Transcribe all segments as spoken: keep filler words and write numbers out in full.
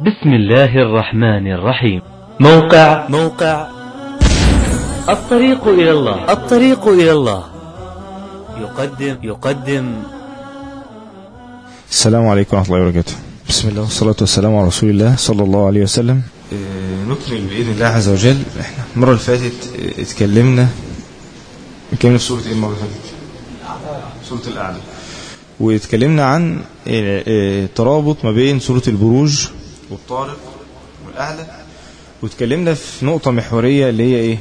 بسم الله الرحمن الرحيم. موقع موقع الطريق إلى الله الطريق إلى الله يقدم يقدم السلام عليكم ورحمة الله وبركاته. بسم الله والصلاة والسلام على رسول الله صلى الله عليه وسلم. نكمل بإذن الله عز وجل. احنا المرة اللي فاتت اتكلمنا اتكلمنا في سورة ايه المرة اللي فاتت؟ سورة الأعلى. واتكلمنا عن ترابط ما بين سورة البروج والطارق والأعلى، واتكلمنا في نقطة محورية اللي هي ايه؟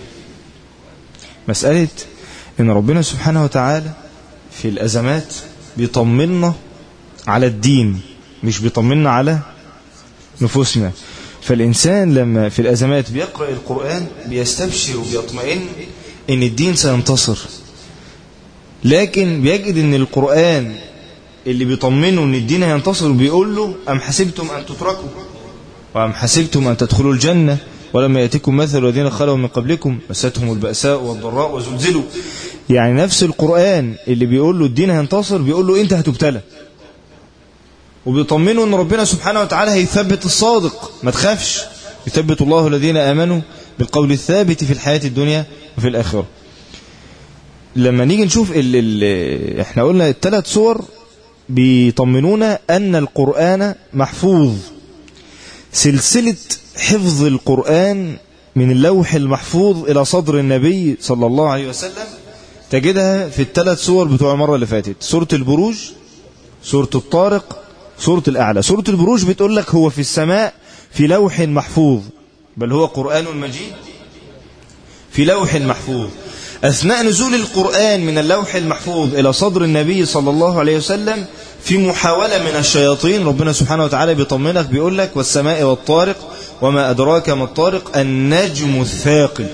مسألة ان ربنا سبحانه وتعالى في الأزمات بيطمنا على الدين، مش بيطمنا على نفوسنا. فالإنسان لما في الأزمات بيقرأ القرآن بيستبشر وبيطمئن ان الدين سينتصر، لكن بيجد ان القرآن اللي بيطمنه ان الدين هينتصر بيقول له أم حسبتم أن تتركوا وأم حسبتم أن تدخلوا الجنة ولما يأتكم مثل الذين خلوا من قبلكم مستهم البأساء والضراء وزلزلوا. يعني نفس القرآن اللي بيقول له الدين هينتصر بيقول له انت هتبتلى، وبيطمنه ان ربنا سبحانه وتعالى هيثبت الصادق، ما تخافش، يثبت الله الذين آمنوا بالقول الثابت في الحياة الدنيا وفي الآخرة. لما نيجي نشوف ال ال احنا قلنا الثلاث صور بيطمنونا أن القرآن محفوظ. سلسلة حفظ القرآن من اللوح المحفوظ إلى صدر النبي صلى الله عليه وسلم تجدها في الثلاث صور بتوع المرة اللي فاتت: سورة البروج، سورة الطارق، سورة الأعلى. سورة البروج بتقول لك هو في السماء في لوح محفوظ، بل هو قرآن مجيد في لوح محفوظ. أثناء نزول القرآن من اللوح المحفوظ إلى صدر النبي صلى الله عليه وسلم في محاولة من الشياطين، ربنا سبحانه وتعالى بيطمنك بيقول لك والسماء والطارق وما أدراك ما الطارق النجم الثاقب.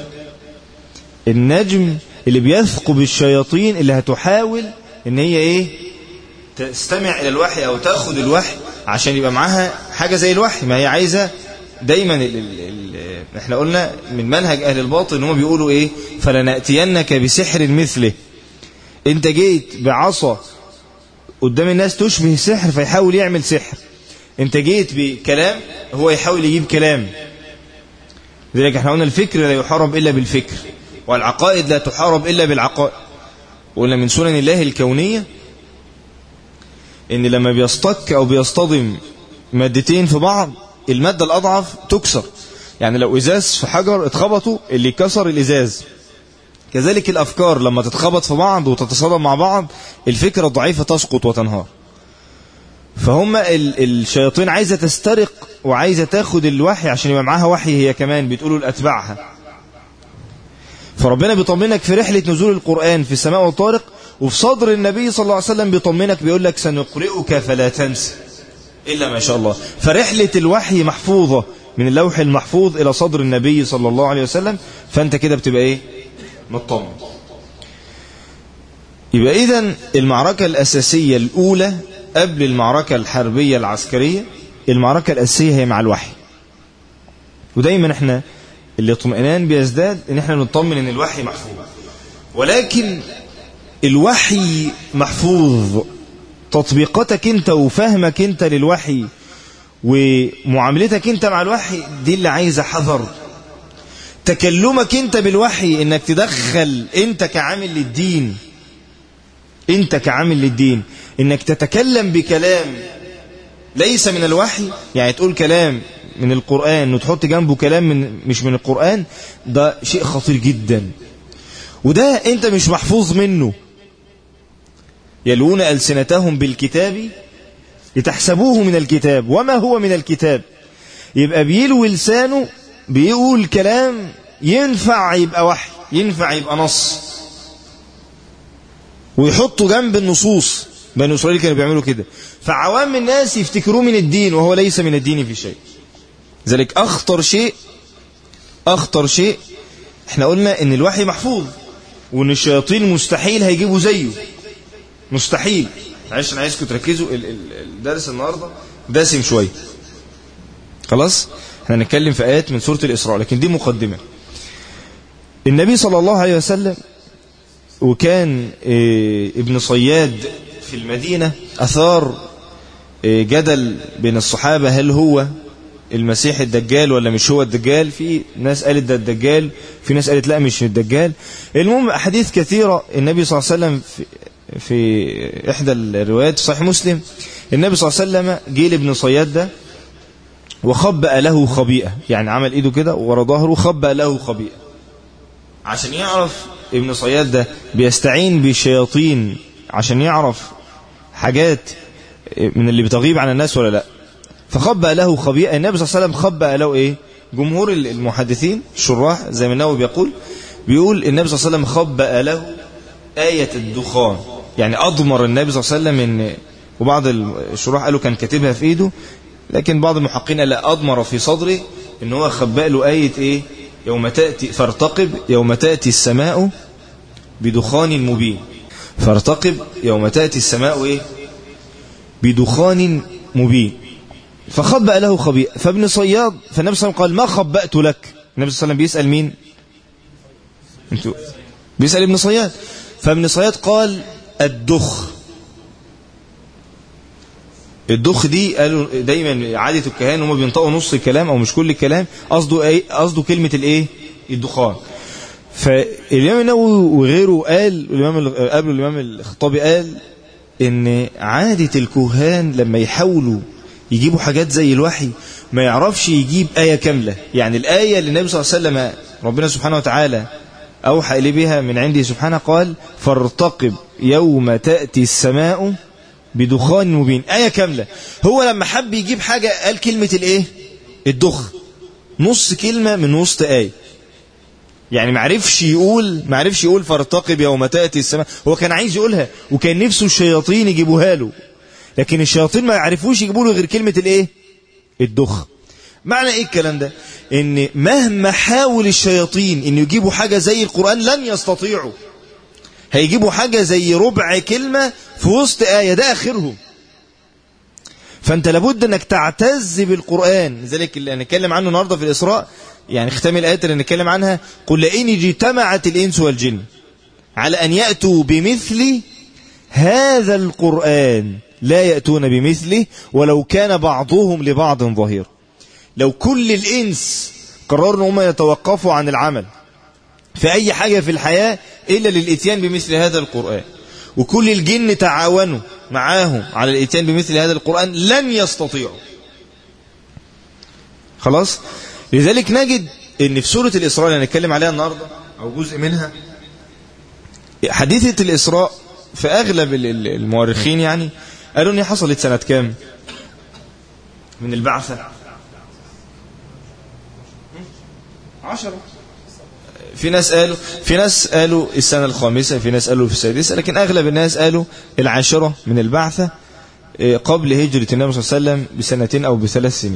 النجم اللي بيثقب الشياطين اللي هتحاول ان هي ايه تستمع الى الوحي او تاخد الوحي عشان يبقى معاها حاجة زي الوحي. ما هي عايزة دايما ال ال ال احنا قلنا من منهج اهل الباطل ان هم بيقولوا ايه فلنأتينك بسحر مثله. انت جيت بعصا قدام الناس تشبه السحر فيحاول يعمل سحر، انت جيت بكلام هو يحاول يجيب كلام. لذلك احنا قلنا الفكر لا يحارب الا بالفكر، والعقائد لا تحارب الا بالعقائد. وقلنا من سنن الله الكونية ان لما بيصطك او بيصطدم مادتين في بعض المادة الأضعف تكسر. يعني لو إزاز في حجر اتخبطوا اللي كسر الإزاز، كذلك الأفكار لما تتخبط في بعض وتتصادم مع بعض الفكرة الضعيفة تسقط وتنهار. فهم الشياطين عايزة تسترق وعايزة تاخد الوحي عشان يبقى معاها وحي هي كمان، بتقولوا لأتباعها. فربنا بيطمنك في رحلة نزول القرآن في السماء والطارق، وفي صدر النبي صلى الله عليه وسلم بيطمنك بيقول لك سنقرئك فلا تنسى إلا ما شاء الله. فرحلة الوحي محفوظة من اللوح المحفوظ إلى صدر النبي صلى الله عليه وسلم، فأنت كده بتبقى إيه مطمن. يبقى إذن المعركة الأساسية الأولى قبل المعركة الحربية العسكرية، المعركة الأساسية هي مع الوحي. ودايما احنا اللي اطمئنان بيزداد ان احنا نطمن ان الوحي محفوظ. ولكن الوحي محفوظ، تطبيقاتك انت وفهمك انت للوحي ومعاملتك انت مع الوحي دي اللي عايزة حذر. تكلمك انت بالوحي انك تدخل انت كعامل للدين، انت كعامل للدين انك تتكلم بكلام ليس من الوحي، يعني تقول كلام من القرآن وتحط جنبه كلام من مش من القرآن، ده شيء خطير جدا، وده انت مش محفوظ منه. يلون ألسنتهم بالكتاب لتحسبوه من الكتاب وما هو من الكتاب. يبقى بيلوي لسانه بيقول كلام ينفع يبقى وحي، ينفع يبقى نص، ويحطوا جنب النصوص. بني إسرائيل كانوا بيعملوا كده، فعوام الناس يفتكروه من الدين وهو ليس من الدين في شيء. ذلك أخطر شيء أخطر شيء احنا قلنا ان الوحي محفوظ، وان الشياطين مستحيل هيجيبوا زيه، مستحيل. عشان عايزكم تركزوا، الدرس النهاردة دسم شوية. خلاص احنا هنتكلم في آيات من سورة الإسراء، لكن دي مقدمة. النبي صلى الله عليه وسلم وكان ابن صياد في المدينة أثار جدل بين الصحابة هل هو المسيح الدجال ولا مش هو الدجال. في ناس قالت ده الدجال، في ناس قالت لا مش الدجال. المهم أحاديث كثيرة النبي صلى الله عليه وسلم في, في إحدى الروايات صحيح مسلم النبي صلى الله عليه وسلم جه لابن صياد ده وخبأ له خبيئة، يعني عمل إيده كده ورا ظهره خبأ له خبيئة عشان يعرف ابن صياد ده بيستعين بالشياطين عشان يعرف حاجات من اللي بتغيب عن الناس ولا لا. فخبأ له خبيئة. النبي صلى الله عليه وسلم خبأ له ايه؟ جمهور المحدثين الشراح زي ما النووي بيقول بيقول النبي صلى الله عليه وسلم خبأ له آية الدخان، يعني أضمر النبي صلى الله عليه وسلم إن، وبعض الشراح قالوا كان كاتبها في ايده، لكن بعض المحققين قال لا أضمر في صدره ان هو خبأ له آية ايه؟ يوم تأتي فارتقب يوم تأتي السماء بدخان مبين. فارتقب يوم تأتي السماء ايه؟ بدخان مبين. فخبأ له خبيئة. فابن صياد فالنبي صلى الله عليه وسلم قال ما خبأت لك. النبي صلى الله عليه وسلم بيسأل مين؟ انتوا بيسأل ابن صياد. فابن صياد قال الدخ. الدخ دي قالوا دايما عادة الكهان هم بينطقوا نص الكلام او مش كل الكلام، قصده ايه؟ قصده كلمة الايه؟ الدخان. فالإمام النووي وغيره قال، الإمام قبل الإمام الخطابي قال ان عادة الكهان لما يحاولوا يجيبوا حاجات زي الوحي ما يعرفش يجيب آية كاملة. يعني الآية اللي النبي صلى الله عليه وسلم ربنا سبحانه وتعالى أوحى إليه بها من عنده سبحانه قال فارتقب يوم تأتي السماء بدخان مبين، آية كاملة. هو لما حب يجيب حاجة قال كلمة الايه؟ الدخ، نص كلمة من وسط آية. يعني معرفش يقول معرفش يقول فارتقب يوم تأتي السماء، هو كان عايز يقولها وكان نفسه الشياطين يجيبوها له، لكن الشياطين ما يعرفوش يجيبوا له غير كلمة الايه؟ الدخ. معنى ايه الكلام ده؟ ان مهما حاول الشياطين ان يجيبوا حاجة زي القرآن لن يستطيعوا. هيجيبوا حاجة زي ربع كلمة في وسط آية، ده آخرهم. فأنت لابد أنك تعتز بالقرآن. لذلك اللي هنتكلم عنه النهاردة في الإسراء، يعني ختام الآيات اللي هنتكلم عنها قل لئن اجتمعت الإنس والجن على أن يأتوا بمثل هذا القرآن لا يأتون بمثله ولو كان بعضهم لبعض ظهير. لو كل الإنس قرروا هم يتوقفوا عن العمل في أي حاجة في الحياة إلا للإتيان بمثل هذا القرآن، وكل الجن تعاونوا معاهم على الإتيان بمثل هذا القرآن لن يستطيعوا. خلاص. لذلك نجد ان في سورة الإسراء اللي هنتكلم عليها النهاردة أو جزء منها، حديثة الإسراء في أغلب المؤرخين يعني قالوا ان هي حصلت سنة كام من البعثة؟ عشرة. في ناس قالوا في ناس قالوا السنة الخامسة، في ناس قالوا في السادسة، لكن أغلب الناس قالوا العاشرة من البعثة قبل هجرة النبي صلى الله عليه وسلم بسنتين أو بثلاث سنين.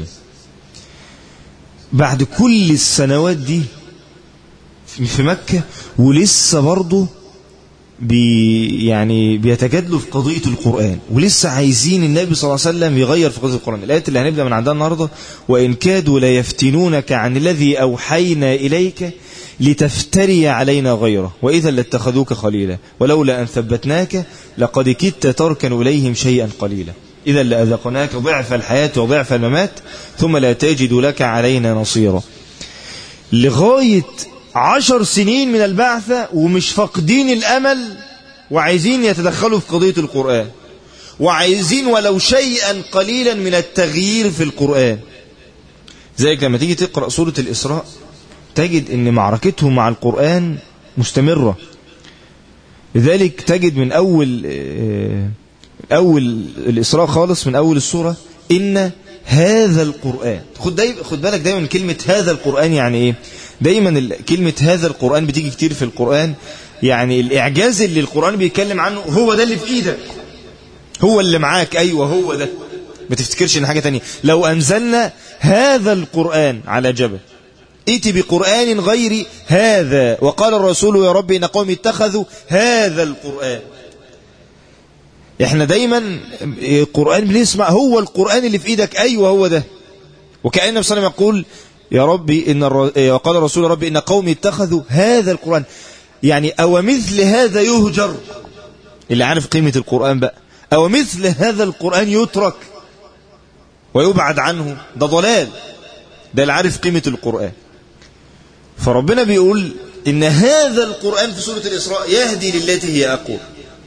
بعد كل السنوات دي في مكة ولسه برضه بي يعني بيتجادلوا في قضية القرآن، ولسه عايزين النبي صلى الله عليه وسلم يغير في قضية القرآن. الآيات اللي هنبدأ من عندها النهاردة وإن كادوا لا يفتنونك عن الذي أوحينا إليك لتفتري علينا غيره وإذا لاتخذوك خليلا ولولا أن ثبتناك لقد كدت تركن إليهم شيئا قليلا إذا لأذقناك ضعف الحياة وضعف الممات ثم لا تجد لك علينا نصيرا. لغاية عشر سنين من البعثة ومش فاقدين الأمل وعايزين يتدخلوا في قضية القرآن، وعايزين ولو شيئا قليلا من التغيير في القرآن. زيك لما تيجي تقرأ سورة الإسراء تجد ان معركتهم مع القرآن مستمرة. لذلك تجد من أول أول الإسراء خالص من أول السورة إن هذا القرآن، خد, دايما خد بالك دايما كلمة هذا القرآن يعني إيه؟ دايما كلمة هذا القرآن بتيجي كتير في القرآن، يعني الإعجاز اللي القرآن بيتكلم عنه هو ده اللي في إيدك، هو اللي معاك، أيوة هو ده، ما تفتكرش إن حاجة تانية. لو أنزلنا هذا القرآن على جبل ائت بقرآن غير هذا وقال الرسول يا رب إن قوم اتخذوا هذا القرآن. احنا دايما القرآن بنسمع هو القرآن اللي في ايدك، ايوه هو ده. وكأن النبي صلى الله عليه وسلم يقول يا ربي ان وقال الرسول يا ربي ان قوم اتخذوا هذا القرآن، يعني او مثل هذا يهجر، اللي عارف قيمة القرآن بقى، او مثل هذا القرآن يترك ويبعد عنه، ده ضلال. ده اللي عارف قيمة القرآن. فربنا بيقول إن هذا القرآن في سورة الإسراء يهدي للتي هي أقوى.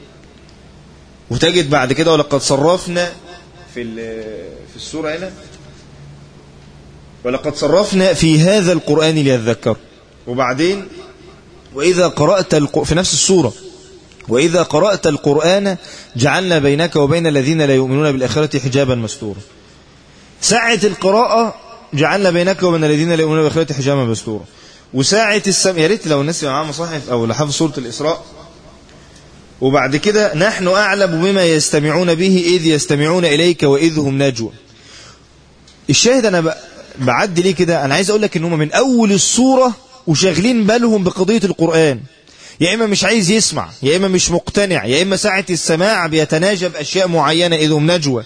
وتجد بعد كده ولقد صرفنا في في السورة هنا ولقد صرفنا في هذا القرآن ليذكر. وبعدين وإذا قرأت الق... في نفس السورة وإذا قرأت القرآن جعلنا بينك وبين الذين لا يؤمنون بالآخرة حجابا مستورا. ساعة القراءة جعلنا بينك وبين الذين لا يؤمنون بالآخرة حجابا مستورا. وساعة السمع، يا ريت لو الناس معاها مصاحف أو لحفظ سورة الإسراء. وبعد كده نحن أعلم بما يستمعون به إذ يستمعون إليك وإذ هم نجوى. الشاهد أنا بعدي ليه كده، أنا عايز أقول لك إن هم من أول السورة وشاغلين بالهم بقضية القرآن، يا إما مش عايز يسمع، يا إما مش مقتنع، يا إما ساعة السماع بيتناجى بأشياء معينة إذ هم نجوى.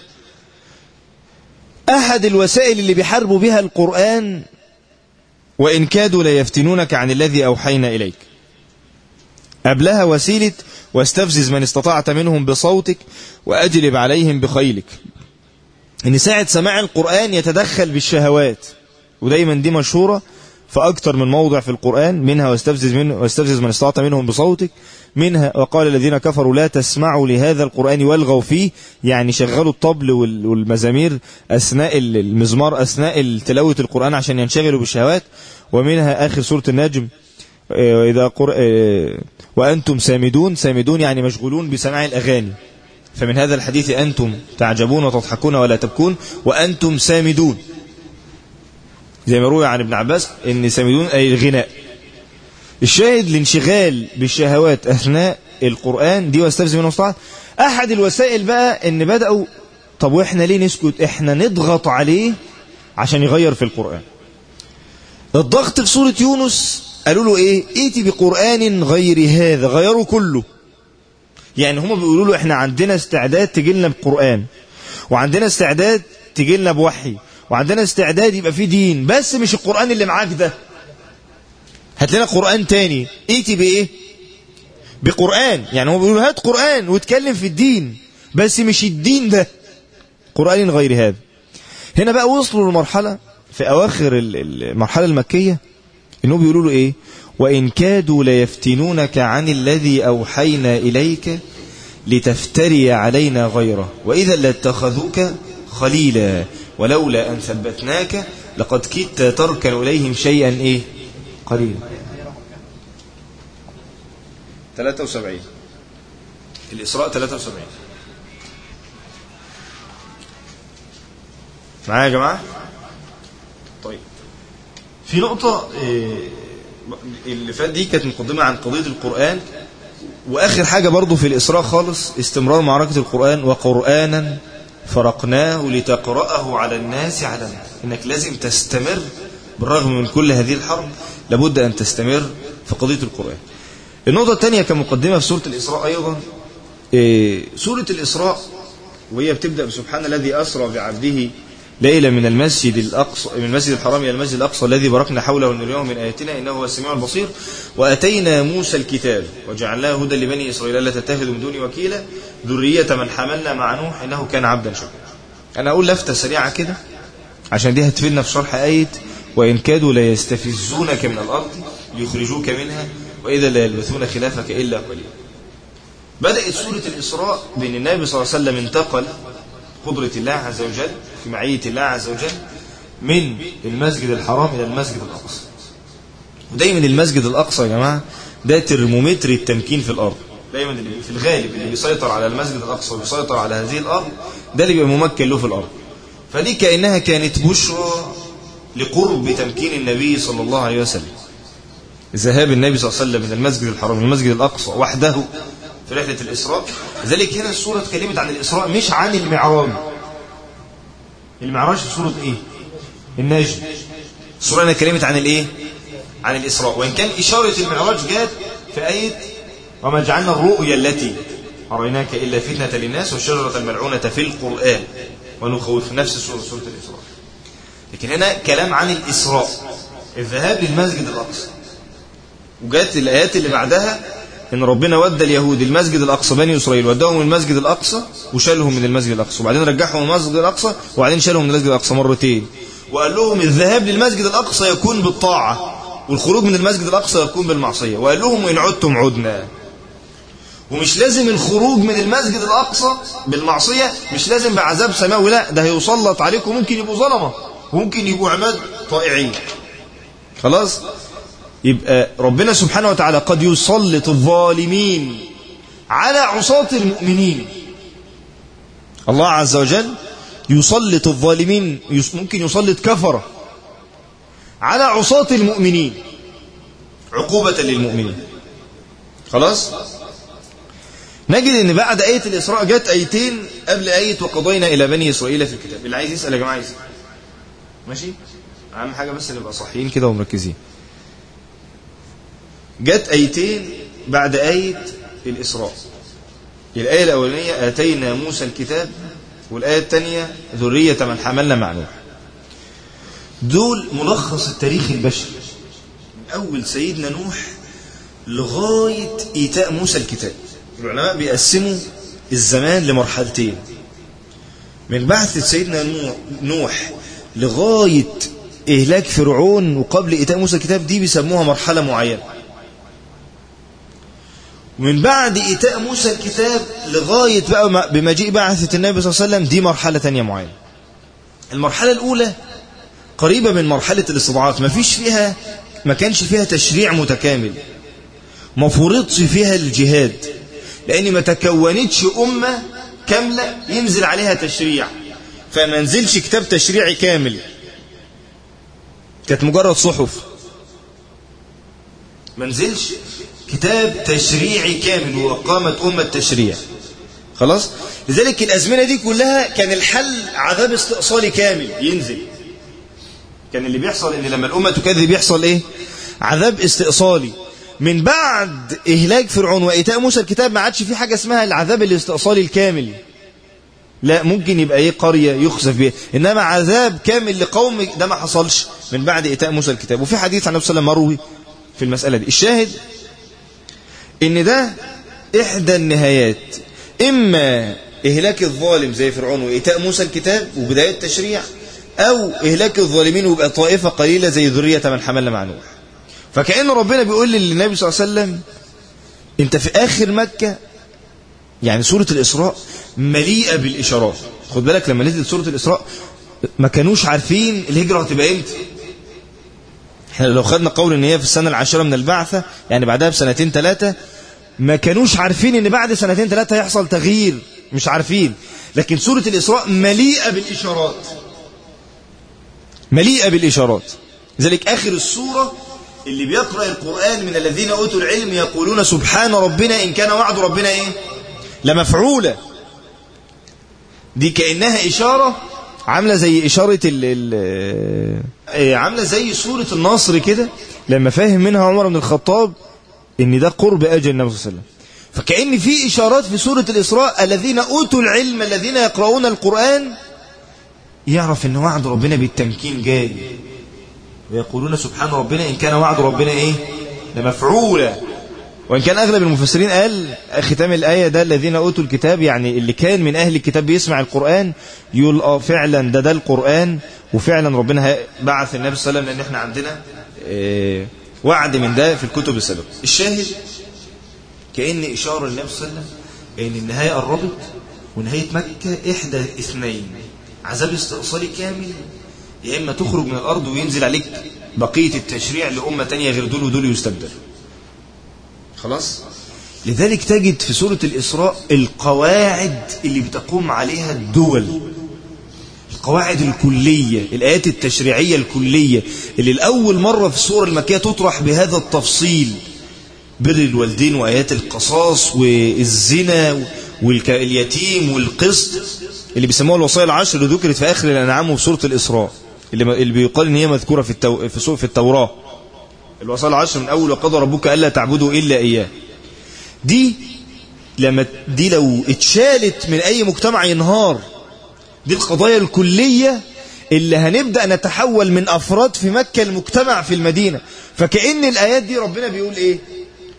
أحد الوسائل اللي بيحاربوا بها القرآن وإن كادوا ليفتنونك عن الذي أوحينا إليك. قبلها وسيلة واستفزز من استطعت منهم بصوتك وأجلب عليهم بخيلك. إن ساعة سماع القرآن يتدخل بالشهوات، ودايما دي مشهورة فأكثر من موضع في القرآن، منها واستفزز من, واستفزز من استطعت منهم بصوتك، منها وقال الذين كفروا لا تسمعوا لهذا القرآن والغوا فيه، يعني شغلوا الطبل والمزامير أثناء المزمار أثناء تلاوة القرآن عشان ينشغلوا بالشهوات. ومنها آخر سورة النجم إذا قر... وأنتم سامدون، سامدون يعني مشغولون بسماع الأغاني. فمن هذا الحديث أنتم تعجبون وتضحكون ولا تبكون وأنتم سامدون، زي ما روي عن ابن عباس إن سامدون أي الغناء. الشاهد الانشغال بالشهوات أثناء القرآن دي واستفزز منهم استطاعت. أحد الوسائل بقى إن بدأوا طب وإحنا ليه نسكت، إحنا نضغط عليه عشان يغير في القرآن. الضغط في سورة يونس قالوا له إيه، إيتي بقرآن غير هذا، غيروا كله. يعني هم بيقولوا له إحنا عندنا استعداد تجيلنا بقرآن، وعندنا استعداد تجيلنا بوحي، وعندنا استعداد يبقى في دين، بس مش القرآن اللي معاك ده، هات لنا قرآن تاني. ايتي بايه؟ بقرآن. يعني هم بيقولوا هات قرآن واتكلم في الدين، بس مش الدين ده، قرآن غير هذا. هنا بقى وصلوا لمرحلة في أواخر المرحلة المكية إنه بيقولوا له إيه، وإن كادوا ليفتنونك عن الذي أوحينا إليك لتفتري علينا غيره وإذا لاتخذوك خليلا ولولا أن ثبتناك لقد كدت تركن إليهم شيئا إيه قليلا. ثلاثة وسبعين الإسراء ثلاثة وسبعين معايا يا جماعة؟ طيب في نقطة اللي فات دي كانت مقدمة عن قضية القرآن، وآخر حاجة برضو في الإسراء خالص استمرار معركة القرآن. وقرآنا فرقناه لتقرأه على الناس على الناس، إنك لازم تستمر بالرغم من كل هذه الحرب، لابد أن تستمر في قضية القرآن. النقطة الثانية كمقدمة في سورة الإسراء أيضا، سورة الإسراء وهي بتبدأ بسبحان الذي أسرى بعبده ليلة من المسجد الأقصى من المسجد الحرام إلى المسجد الأقصى الذي باركنا حوله ونريه من آياتنا إنه هو السميع البصير. وأتينا موسى الكتاب وجعلناه هدى لبني إسرائيل لا تتخذوا من دوني وكيلا ذرية من حملنا مع نوح إنه كان عبدا شكورا. أنا أقول لفتة سريعة كده عشان دي هتفيدنا في شرح آية وإن كادوا لا يستفزونك من الأرض ليخرجوك منها وإذا لا يلبثون خلافك إلا قليلا. بدأت سورة الإسراء بأن النبي صلى الله عليه وسلم انتقل قدرة الله عز وجل في معية الله عز وجل من المسجد الحرام إلى المسجد الأقصى. ودايما المسجد الأقصى يا جماعة ده ترمومتر التمكين في الأرض. دايما اللي في الغالب اللي بيسيطر على المسجد الأقصى وبيسيطر على هذه الأرض ده اللي بيبقى ممكن له في الأرض. فدي كأنها كانت بشرى لقرب تمكين النبي صلى الله عليه وسلم، ذهاب النبي صلى الله عليه وسلم من المسجد الحرام للمسجد الأقصى وحده في رحلة الإسراء. لذلك هنا السورة اتكلمت عن الإسراء مش عن المعراج. المعراج في سورة إيه؟ النجم. السورة هنا اتكلمت عن الإيه؟ عن الإسراء، وإن كان إشارة المعراج جاءت في آية وما جعلنا الرؤيا التي أريناك إلا فتنة للناس والشجرة الملعونة في القرآن ونخوف نفس سورة سورة الإسراء. لكن هنا كلام عن الإسراء، الذهاب للمسجد الأقصى. وجاءت الآيات اللي بعدها إن ربنا ودى اليهود المسجد الأقصى، بني إسرائيل وداهم المسجد الأقصى وشالهم من المسجد الأقصى، وبعدين رجعهم من المسجد الأقصى وبعدين شالهم من المسجد الأقصى مرتين. وقال لهم الذهاب للمسجد الأقصى يكون بالطاعة والخروج من المسجد الأقصى يكون بالمعصية، وقال لهم إن عدتم عدنا. ومش لازم الخروج من المسجد الأقصى بالمعصية مش لازم بعذاب سماوي، لا، ده هيسلط عليكم، ممكن يبقوا ظلمة وممكن يبقوا عباد طائعين. خلاص، يبقى ربنا سبحانه وتعالى قد يسلط الظالمين على عصاة المؤمنين. الله عز وجل يسلط الظالمين، ممكن يسلط كفرة على عصاة المؤمنين عقوبة للمؤمنين. خلاص، نجد ان بعد آية الإسراء جت آيتين قبل آية وقضينا إلى بني إسرائيل في الكتاب. اللي عايز يسأل يا جماعة يسأل، ماشي؟ أهم حاجة بس نبقى صحيين كده ومركزين. جت آيتين بعد آية الإسراء. الآية الأولانية آتينا موسى الكتاب، والآية الثانية ذرية من حملنا مع نوح. دول ملخص التاريخ البشري من أول سيدنا نوح لغاية إيتاء موسى الكتاب. العلماء بيقسموا الزمان لمرحلتين، من بعثة سيدنا نوح لغاية إهلاك فرعون وقبل إيتاء موسى الكتاب، دي بيسموها مرحلة معينة. ومن بعد إيتاء موسى الكتاب لغاية بقى بمجيء بعثة النبي صلى الله عليه وسلم، دي مرحلة تانية معينة. المرحلة الأولى قريبة من مرحلة الاستضعاف، ما فيش فيها ما كانش فيها تشريع متكامل، ما فرضش فيها الجهاد، لأن ما تكونتش أمة كاملة ينزل عليها تشريع، فما نزلش كتاب تشريعي كامل، كانت مجرد صحف، ما نزلش كتاب تشريعي كامل وقامت أمة تشريع. خلاص، لذلك الأزمنة دي كلها كان الحل عذاب استئصالي كامل ينزل. كان اللي بيحصل ان لما الأمة تكذب يحصل ايه؟ عذاب استئصالي. من بعد إهلاك فرعون وإيتاء موسى الكتاب ما عادش في حاجة اسمها العذاب الاستئصالي الكامل، لا، ممكن يبقى ايه؟ قرية يخسف بها، انما عذاب كامل لقوم ده ما حصلش من بعد إيتاء موسى الكتاب. وفي حديث عن النبي صلى الله عليه وسلم مروي في المسألة دي. الشاهد ان ده احدى النهايات، اما اهلاك الظالم زي فرعون وإيتاء موسى الكتاب وبداية التشريع، او اهلاك الظالمين ويبقى طائفة قليلة زي ذرية من حملنا مع نوح. فكأن ربنا بيقول للنبي صلى الله عليه وسلم انت في اخر مكة، يعني سورة الإسراء مليئة بالإشارات. خد بالك لما نزلت سورة الإسراء ما كانوش عارفين الهجرة هتبقى امتى. احنا لو خدنا قول ان هي في السنة العاشرة من البعثة، يعني بعدها بسنتين ثلاثة، ما كانوش عارفين ان بعد سنتين ثلاثة هيحصل تغيير، مش عارفين. لكن سورة الإسراء مليئة بالإشارات، مليئة بالإشارات. لذلك آخر السورة اللي بيقرأ القرآن من الذين أوتوا العلم يقولون سبحان ربنا إن كان وعد ربنا إيه؟ لمفعولة. دي كأنها إشارة عاملة زي إشارة ال ال عاملة زي سورة النصر كده، لما فاهم منها عمر بن الخطاب إن ده قرب أجل النبي صلى الله عليه وسلم. فكأن في إشارات في سورة الإسراء الذين أوتوا العلم الذين يقرؤون القرآن يعرف إن وعد ربنا بالتمكين جاي، ويقولون سبحان ربنا إن كان وعد ربنا إيه؟ لمفعولة. وإن كان أغلب المفسرين قال ختام الآية ده الذين أوتوا الكتاب، يعني اللي كان من أهل الكتاب بيسمع القرآن يقول آه فعلا ده ده القرآن، وفعلا ربنا بعث النبي صلى الله عليه وسلم، لأن احنا عندنا اه وعد من ده في الكتب السابقة. الشاهد كأن إشارة النبي صلى الله عليه وسلم إن النهاية قربت، ونهاية مكة إحدى اثنين: عذاب استئصالي كامل، يا إما تخرج من الأرض وينزل عليك بقية التشريع لأمة تانية غير دول ودول يستبدل. خلاص، لذلك تجد في سورة الإسراء القواعد اللي بتقوم عليها الدول، القواعد الكلية، الآيات التشريعية الكلية اللي الأول مرة في السورة المكية تطرح بهذا التفصيل: بر الوالدين وآيات القصاص والزنا واليتيم والقسط، اللي بيسموها الوصايا العشر اللي ذكرت في آخر الأنعام وفي سورة الإسراء، اللي بيقال إن هي مذكورة في التو... في سورة في التوراة. الوصايا العشر من أول وقضى ربك ألا تعبدوا إلا إياه. دي لما دي لو اتشالت من أي مجتمع ينهار. دي القضايا الكلية اللي هنبدأ نتحول من أفراد في مكة المجتمع في المدينة. فكأن الآيات دي ربنا بيقول إيه؟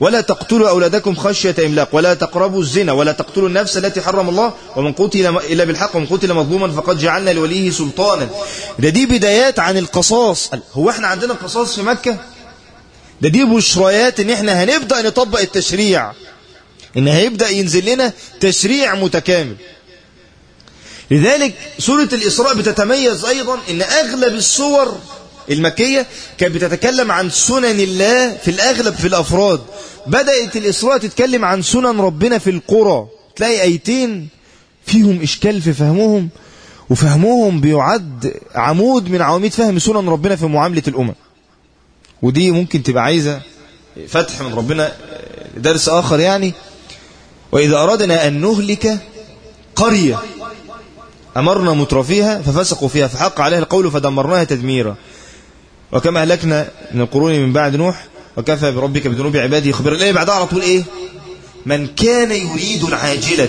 ولا تقتلوا أولادكم خشية إملاق ولا تقربوا الزنا ولا تقتلوا النفس التي حرم الله ومن قتل إلا بالحق ومن قتل مظلوما فقد جعلنا لوليه سلطانا. ده دي بدايات عن القصاص. هو احنا عندنا قصاص في مكة؟ ده دي بشريات ان احنا هنبدأ نطبق التشريع، ان هيبدأ ينزل لنا تشريع متكامل. لذلك سورة الإسراء بتتميز أيضا ان أغلب السور المكية كانت بتتكلم عن سنن الله في الأغلب في الأفراد. بدأت الإسراء تتكلم عن سنن ربنا في القرى. تلاقي آيتين فيهم إشكال في فهمهم، وفهمهم بيعد عمود من عواميد فهم سنن ربنا في معاملة الأمم. ودي ممكن تبقى عايزة فتح من ربنا درس آخر يعني. وإذا أردنا أن نهلك قرية أمرنا مترفيها ففسقوا فيها فحق عليها القول فدمرناها تدميرا وكما أهلكنا من القرون من بعد نوح وكفى بربك بذنوب عباده خبيرا. الآية بعدها على طول إيه؟ من كان يريد العاجلة.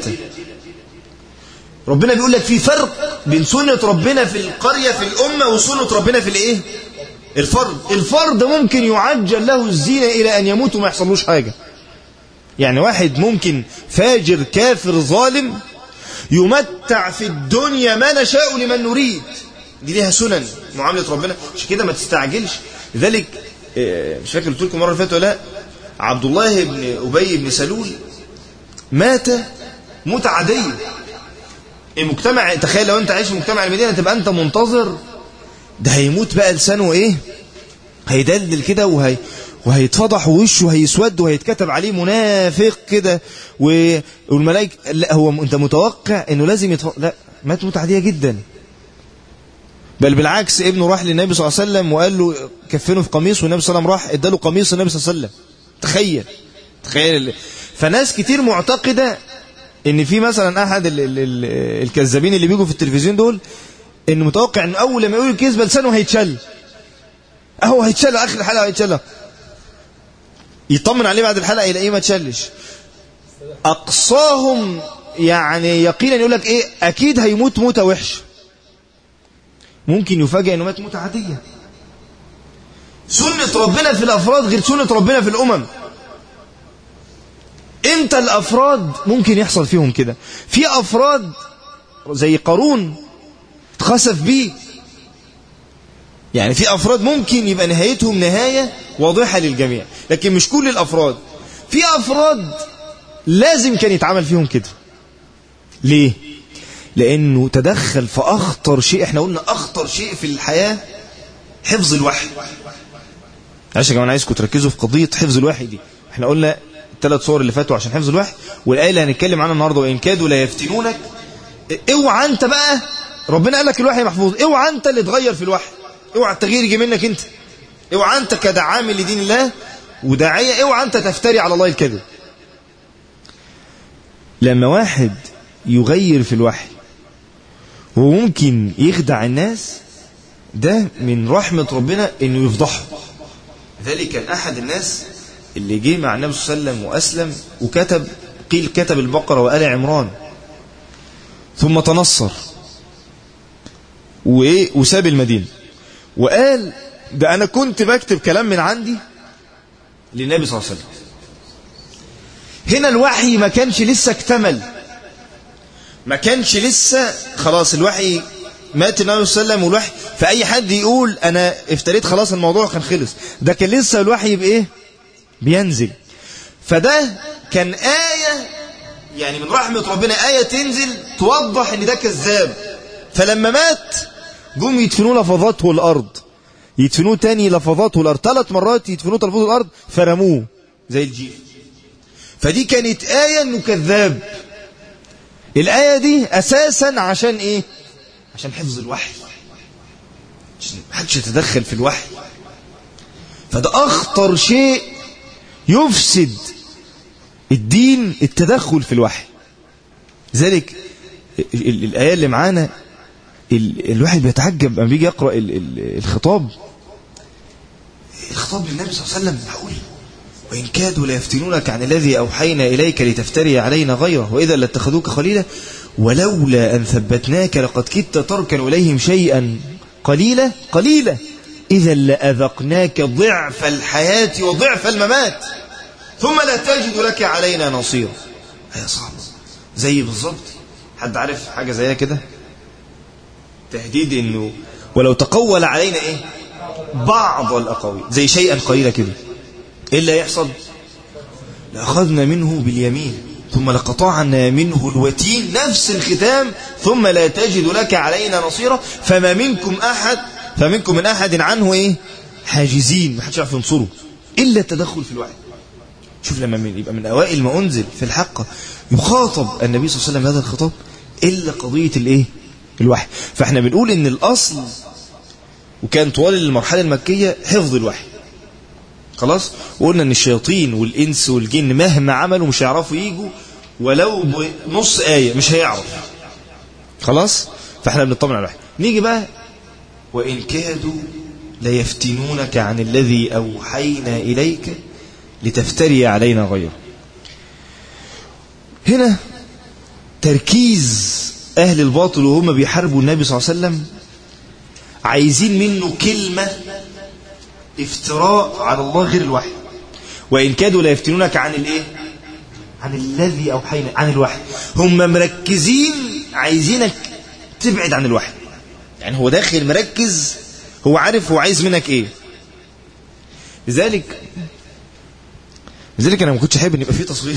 ربنا بيقول لك في فرق بين سنة ربنا في القرية في الأمة وسنة ربنا في الإيه؟ الفرد. الفرد ممكن يعجل له الزينة إلى أن يموت وما يحصلوش حاجة. يعني واحد ممكن فاجر كافر ظالم يمتع في الدنيا ما نشاء لمن نريد. دي ليها سنن معاملة ربنا، مش كده ما تستعجلش. لذلك مش فاكر قلت لكم مرة اللي فاتت ولا لا، عبد الله بن أبي بن سلول مات موت عادية. المجتمع، تخيل لو انت عايش في مجتمع المدينة تبقى انت منتظر ده هيموت بقى لسانه ايه، هيدلدل كده وهي وهيتفضح ووشه هيسود وهيتكتب عليه منافق كده والملائكة. لا، هو انت متوقع انه لازم يتفضح. لا، مات موت عادية جدا. بل بالعكس، ابنه راح للنبي صلى الله عليه وسلم وقال له كفنه في قميص، والنبي صلى الله عليه وسلم راح اداله قميص النبي صلى الله عليه وسلم. تخيل تخيل. فناس كتير معتقدة ان في مثلا احد ال ال ال الكذابين اللي بيجوا في التلفزيون دول انه متوقع ان اول لما يقول الكذبه لسانه هيتشل، اهو هيتشل اخر الحلقه هيتشل، يطمن عليه بعد الحلقه يلاقيه ما تشلش. اقصاهم يعني يقينا يقول لك ايه، اكيد هيموت موته وحش. ممكن يفاجئ انه مات موته عاديه. سنه ربنا في الافراد غير سنه ربنا في الامم. امتى الافراد ممكن يحصل فيهم كده؟ في افراد زي قارون اتخسف بيه. يعني في افراد ممكن يبقى نهايتهم نهاية واضحة للجميع، لكن مش كل الافراد. في افراد لازم كان يتعامل فيهم كده. ليه؟ لانه تدخل في اخطر شيء. احنا قلنا اخطر شيء في الحياة حفظ الوحي. عشان كمان عايزكم تركزوا في قضية حفظ الوحي دي. احنا قلنا الثلاث صور اللي فاتوا عشان حفظ الوحي، والآية اللي هنتكلم عنها النهارده وإن كادوا لا يفتنونك. اوعى انت بقى، ربنا قال لك الوحي محفوظ، اوعى انت اللي تغير في الوحي، اوعى التغيير يجي منك انت، اوعى انت كدعامل لدين الله وداعية، اوعى انت تفتري على الله الكذب. لما واحد يغير في الوحي وممكن يخدع الناس، ده من رحمة ربنا انه يفضحه. لذلك كان احد الناس اللي جه مع النبي صلى الله عليه وسلم وأسلم وكتب، قيل كتب البقرة وآل عمران، ثم تنصر وإيه وساب المدينة وقال ده أنا كنت بكتب كلام من عندي للنبي صلى الله عليه وسلم. هنا الوحي ما كانش لسه اكتمل، ما كانش لسه خلاص الوحي مات النبي صلى الله عليه وسلم والوحي، فأي حد يقول أنا افتريت خلاص الموضوع كان خلص. ده كان لسه الوحي بإيه بينزل. فده كان آية يعني من رحمة ربنا، آية تنزل توضح ان ده كذاب. فلما مات جم يدفنوه لفظاته الأرض، يدفنوه تاني لفظاته الأرض، ثلاث مرات يدفنوه لفظاته الأرض فرموه زي الجيل. فدي كانت آية انه كذاب. الآية دي أساسا عشان ايه؟ عشان حفظ الوحي، عشان محدش يتدخل في الوحي. فده أخطر شيء يفسد الدين، التدخل في الوحي. ذلك الآية اللي معانا الواحد بيتعجب لما بيجي يقرأ الخطاب الخطاب للنبي صلى الله عليه وسلم. هقول وإن كادوا لا يفتنونك عن الذي أوحينا إليك لتفتري علينا غيره وإذا لاتخذوك خليلا ولولا أن ثبتناك لقد كدت تركن إليهم شيئا قليلا قليلا إذا لأذقناك ضعف الحياة وضعف الممات ثم لا تجد لك علينا نصيرا. هي صعبة زي بالظبط. حد عارف حاجة زيها كده؟ تهديد انه ولو تقول علينا ايه بعض الاقاويل، زي شيئا قليلا كده، ايه اللي يحصل؟ لأخذنا منه باليمين ثم لقطعنا منه الوتين. نفس الختام، ثم لا تجد لك علينا نصيرا فما منكم أحد فمنكم من أحد عنه إيه حاجزين، ما حدش يعرف ينصره إلا التدخل في الوحي. شوف لما من يبقى من أوائل ما أنزل في الحق يخاطب النبي صلى الله عليه وسلم هذا الخطاب إلا قضية الإيه الوحي. فإحنا بنقول إن الأصل وكان طوال المرحلة المكية حفظ الوحي خلاص. وقلنا ان الشياطين والانس والجن مهما عملوا مش هيعرفوا ييجوا ولو بنص آية، مش هيعرف خلاص. فاحنا بنطمن على الوحي. نيجي بقى وإن كادوا ليفتنونك عن الذي أوحينا إليك لتفتري علينا غيره. هنا تركيز أهل الباطل وهم بيحاربوا النبي صلى الله عليه وسلم عايزين منه كلمة افتراء على الله غير الوحي. وإن كادوا لا يفتنونك عن الايه عن الذي أوحينا، عن الوحي. هم مركزين عايزينك تبعد عن الوحي. يعني هو داخل مركز، هو عارف هو عايز منك ايه. لذلك لذلك انا ما كنتش حابب ان يبقى فيه تصوير.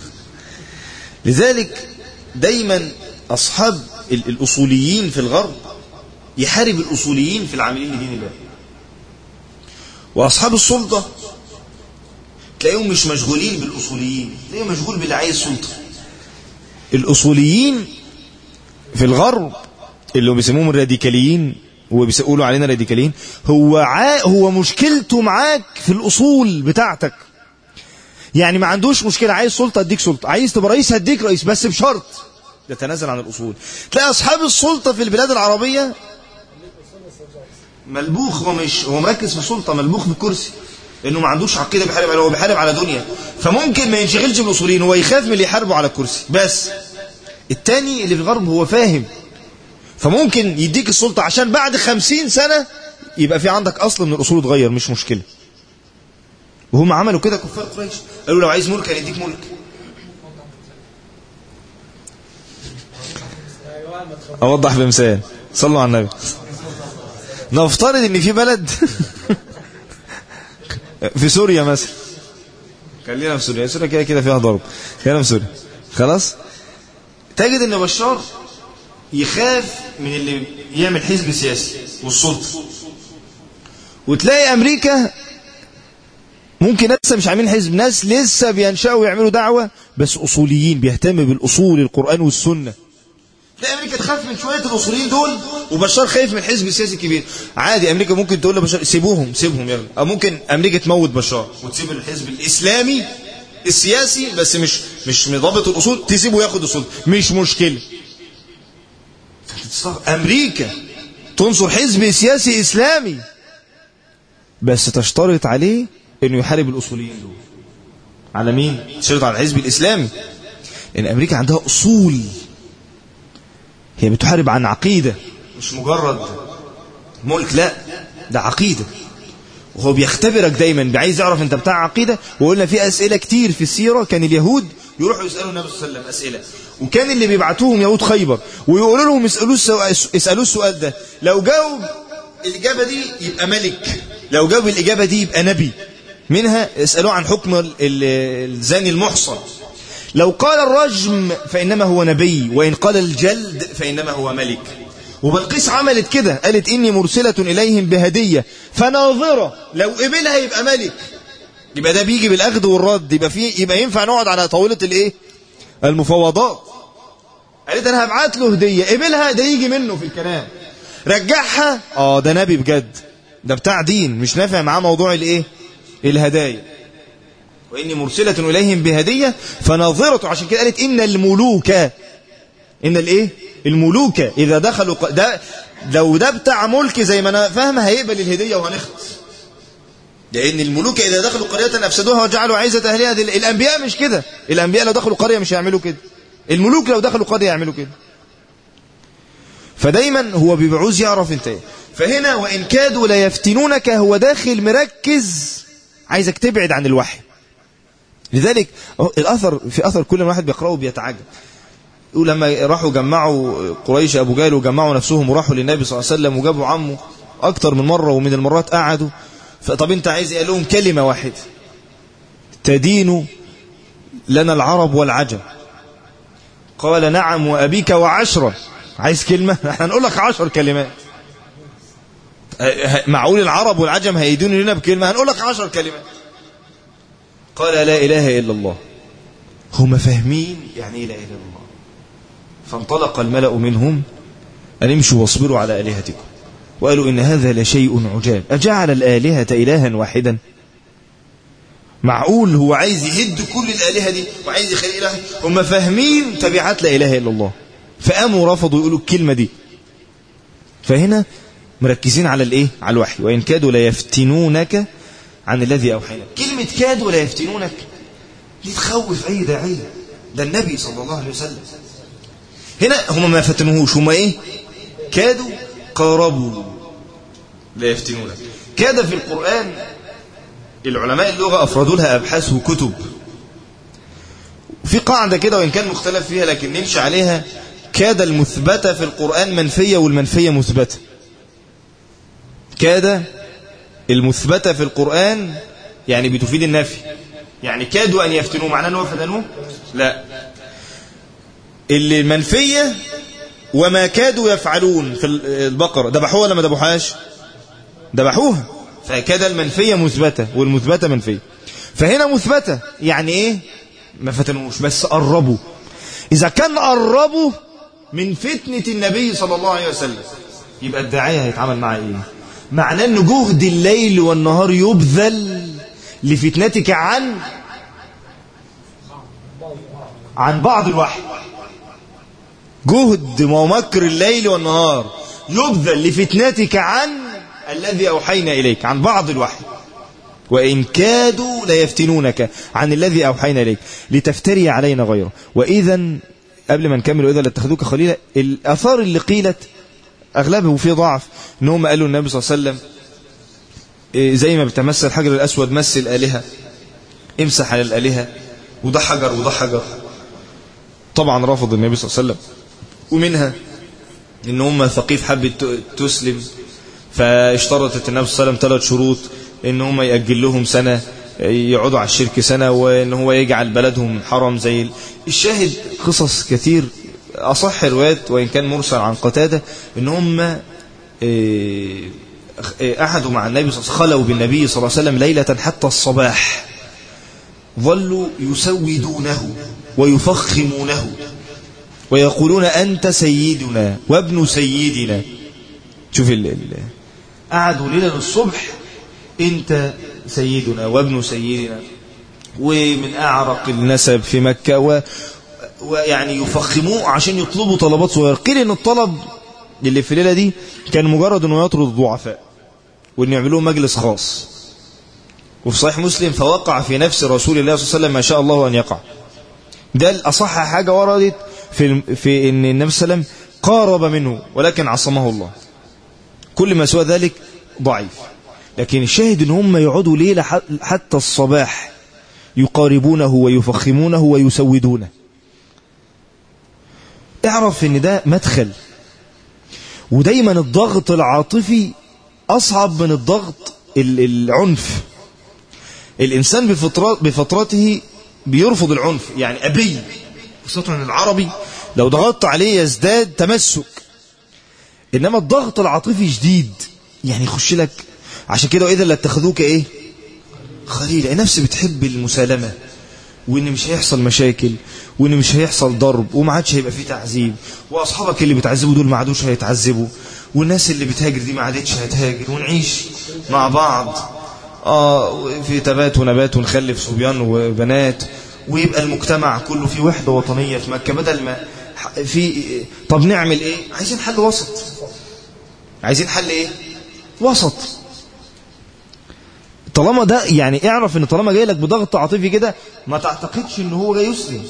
لذلك دايما اصحاب الاصوليين في الغرب يحارب الاصوليين في العاملين لدين الله، واصحاب السلطه تلاقيهم مش مشغولين بالاصوليين، تلاقيهم مشغول باللي عايز سلطه. الاصوليين في الغرب اللي بيسموهم الراديكاليين وبيقولوا علينا راديكاليين، هو عا... هو مشكلته معاك في الاصول بتاعتك. يعني ما عندوش مشكله، عايز سلطه اديك سلطه، عايز تبقى رئيس هديك رئيس، بس بشرط يتنازل عن الاصول. تلاقي اصحاب السلطه في البلاد العربيه ملبوخ، هو مش هو مركز في السلطه، ملبوخ بالكرسي، لانه ما عندوش عقيده بيحارب عليها، هو بيحارب على دنيا. فممكن ما ينشغلش بالاصوليين، هو يخاف من اللي يحاربوا على الكرسي. بس التاني اللي في الغرب هو فاهم، فممكن يديك السلطه عشان بعد خمسين سنه يبقى في عندك اصل من الاصول اتغير، مش مشكله. وهم عملوا كده كفار قريش، قالوا لو عايز ملك هنديك ملك. اوضح بمثال، صلوا على النبي. نفترض ان في بلد في سوريا مثلا، خلينا في سوريا، سوريا كده كده فيها ضرب، خلينا في سوريا خلاص. تجد ان بشار يخاف من اللي يعمل حزب سياسي والسلطه، وتلاقي امريكا ممكن لسه مش عاملين حزب، ناس لسه بينشأوا ويعملوا دعوه بس اصوليين بيهتم بالاصول، القرآن والسنه. تلاقي امريكا تخاف من شويه الاصوليين دول، وبشار خايف من الحزب السياسي الكبير. عادي امريكا ممكن تقول لبشار سيبوهم سيبهم يلا، او ممكن امريكا تموت بشار وتسيب الحزب الاسلامي السياسي بس مش مش مضابط الاصول، تسيبه ياخد اصول، مش مشكله. امريكا تنصر حزب سياسي اسلامي بس تشترط عليه انه يحارب الاصوليين دول. على مين؟ تشترط على الحزب الاسلامي، لان امريكا عندها اصول، هي بتحارب عن عقيدة، مش مجرد ملك، لا ده عقيدة. وهو بيختبرك دايما، عايز يعرف انت بتاع عقيدة. وقلنا في أسئلة كتير في السيرة كان اليهود يروحوا يسألوا النبي صلى الله عليه وسلم أسئلة، وكان اللي بيبعتوهم يهود خيبر ويقولوا لهم اسألوه اسألوه السؤال ده، لو جاوب الإجابة دي يبقى ملك، لو جاوب الإجابة دي يبقى نبي. منها اسألوه عن حكم الزاني المحصن، لو قال الرجم فإنما هو نبي، وإن قال الجلد فإنما هو ملك. وبلقيس عملت كده، قالت إني مرسلة إليهم بهدية فناظرة، لو قبلها يبقى ملك، يبقى ده بيجي بالأخذ والرد، يبقى فيه يبقى ينفع نقعد على طاولة الإيه المفاوضات. قالت أنا هبعت له هدية، قبلها ده يجي منه في الكلام، رجعها آه ده نبي بجد، ده بتاع دين، مش نافع معاه موضوع الإيه الهدايا. وإني مرسلة إليهم بهدية فناظرة. عشان كده قالت إن الملوك، إن الإيه الملوك إذا دخلوا ده، لو ده بتاع ملك زي ما أنا فاهم هيقبل الهدية وهنخلص، لأن الملوك إذا دخلوا قرية أفسدوها وجعلوا عزة أهلها. الأنبياء مش كده، الأنبياء لو دخلوا قرية مش هيعملوا كده، الملوك لو دخلوا قرية يعملوا كده. فدايما هو بيبعوز يعرف انت ايه. فهنا وإن كادوا لا يفتنونك، هو داخل مركز عايزك تبعد عن الوحي. لذلك الأثر في أثر كل واحد بيقرأه بيتعجب. يقول لما راحوا جمعوا قريش أبو جهل وجمعوا نفسهم وراحوا للنبي صلى الله عليه وسلم وجابوا عمه أكتر من مرة ومن المرات قعدوا، فطب أنت عايز قال لهم كلمة واحدة تدين لنا العرب والعجم. قال نعم وأبيك وعشرة. عايز كلمة؟ احنا نقول لك عشر كلمات. معقول العرب والعجم هيدونوا لنا بكلمة؟ هنقول لك عشر كلمات. قال لا إله إلا الله. هم فاهمين يعني إيه لا إله إلا الله. فانطلق الملأ منهم أن امشوا واصبروا على آلهتكم وقالوا إن هذا لشيء عجاب أجعل الآلهة إلها واحدا. معقول هو عايز يهد كل الآلهة دي وعايز يخلي إله؟ هم فاهمين تبعات لا إله إلا الله، فقاموا رفضوا يقولوا الكلمة دي. فهنا مركزين على الإيه؟ على الوحي. وإن كادوا لا يفتنونك عن الذي أوحينا. كلمة كادوا لا يفتنونك دي تخوف أي داعية، ده النبي صلى الله عليه وسلم. هنا هم ما فتنوهوش، هم إيه؟ كادوا قاربوا لا يفتنونك. كاد في القرآن العلماء اللغة أفردوا لها أبحاث وكتب. في قاعدة كده وإن كان مختلف فيها لكن نمشي عليها: كاد المثبتة في القرآن منفية والمنفية مثبتة. كاد المثبتة في القرآن يعني بتفيد النفي، يعني كادوا أن يفتنوا معناه أنه فتنوه؟ لا. اللي المنفية وما كادوا يفعلون في البقرة ذبحوها ولا ما ذبحوهاش؟ ذبحوها. فكاد المنفية مثبتة والمثبتة منفية. فهنا مثبتة يعني إيه؟ ما فتنوش بس قربوا. إذا كان قربوا من فتنة النبي صلى الله عليه وسلم يبقى الداعية هيتعامل مع إيه؟ معناه أن جهد الليل والنهار يبذل لفتنتك عن عن بعض الوحي. جهد ومكر الليل والنهار يبذل لفتنتك عن الذي أوحينا إليك، عن بعض الوحي. وإن كادوا ليفتنونك عن الذي أوحينا إليك لتفتري علينا غيره. وإذا قبل ما نكمل وإذا لاتخذوك خليلا، الأثار اللي قيلت أغلبه في ضعف. إنهم قالوا النبي صلى الله عليه وسلم زي ما بتمثل الحجر الأسود مثل الآلهة، امسح على الآلهة، وده حجر وده حجر. طبعا رفض النبي صلى الله عليه وسلم. ومنها إن هم ثقيف حبت تسلم فاشترطت النبي صلى الله عليه وسلم ثلاث شروط: إن هم يأجل لهم سنة، يقعدوا على الشرك سنة، وإن هو يجعل بلدهم حرم زي الشاهد. قصص كثير. أصح الروايات وإن كان مرسل عن قتادة إن هم أحدوا مع النبي صلى الله عليه وسلم، خلوا بالنبي صلى الله عليه وسلم ليلة حتى الصباح، ظلوا يسودونه ويفخمونه ويقولون أنت سيدنا وابن سيدنا. شوف ال قعدوا ليلة الصبح أنت سيدنا وابن سيدنا، ومن أعرق النسب في مكة، و ويعني يفخموه عشان يطلبوا طلبات صغيرة. قيل إن الطلب اللي في الليلة دي كان مجرد أنه يطرد الضعفاء وأن يعملوه مجلس خاص. وفي صحيح مسلم: فوقع في نفس رسول الله صلى الله عليه وسلم ما شاء الله أن يقع. ده الأصح حاجة وردت في, في أن النبي صلى الله عليه وسلم قارب منه ولكن عصمه الله. كل ما سوى ذلك ضعيف. لكن الشاهد أن هم يقعدوا ليلة حتى الصباح يقاربونه ويفخمونه ويسودونه. اعرف ان ده مدخل. ودايما الضغط العاطفي أصعب من الضغط العنف. الإنسان بفطرات بفطرته بيرفض العنف، يعني أبي، خاصة العربي لو ضغطت عليه يزداد تمسك. إنما الضغط العاطفي شديد، يعني يخش لك. عشان كده وإذا لاتخذوك إيه؟ خليل. نفسي بتحب المسالمة، وإن مش هيحصل مشاكل، وإن مش هيحصل ضرب، وما عادش هيبقى فيه تعذيب، وأصحابك اللي بتعذبوا دول ما عادوش هيتعذبوا، والناس اللي بتهاجر دي ما عادتش هتهاجر، ونعيش مع بعض آه في تبات ونبات، ونخلف صبيان وبنات، ويبقى المجتمع كله في وحدة وطنية في مكة. بدل ما في طب نعمل إيه؟ عايزين حل وسط. عايزين حل إيه؟ وسط. طالما ده يعني اعرف ان طالما جاي لك بضغط عاطفي كده ما تعتقدش ان هو جاي يسلم.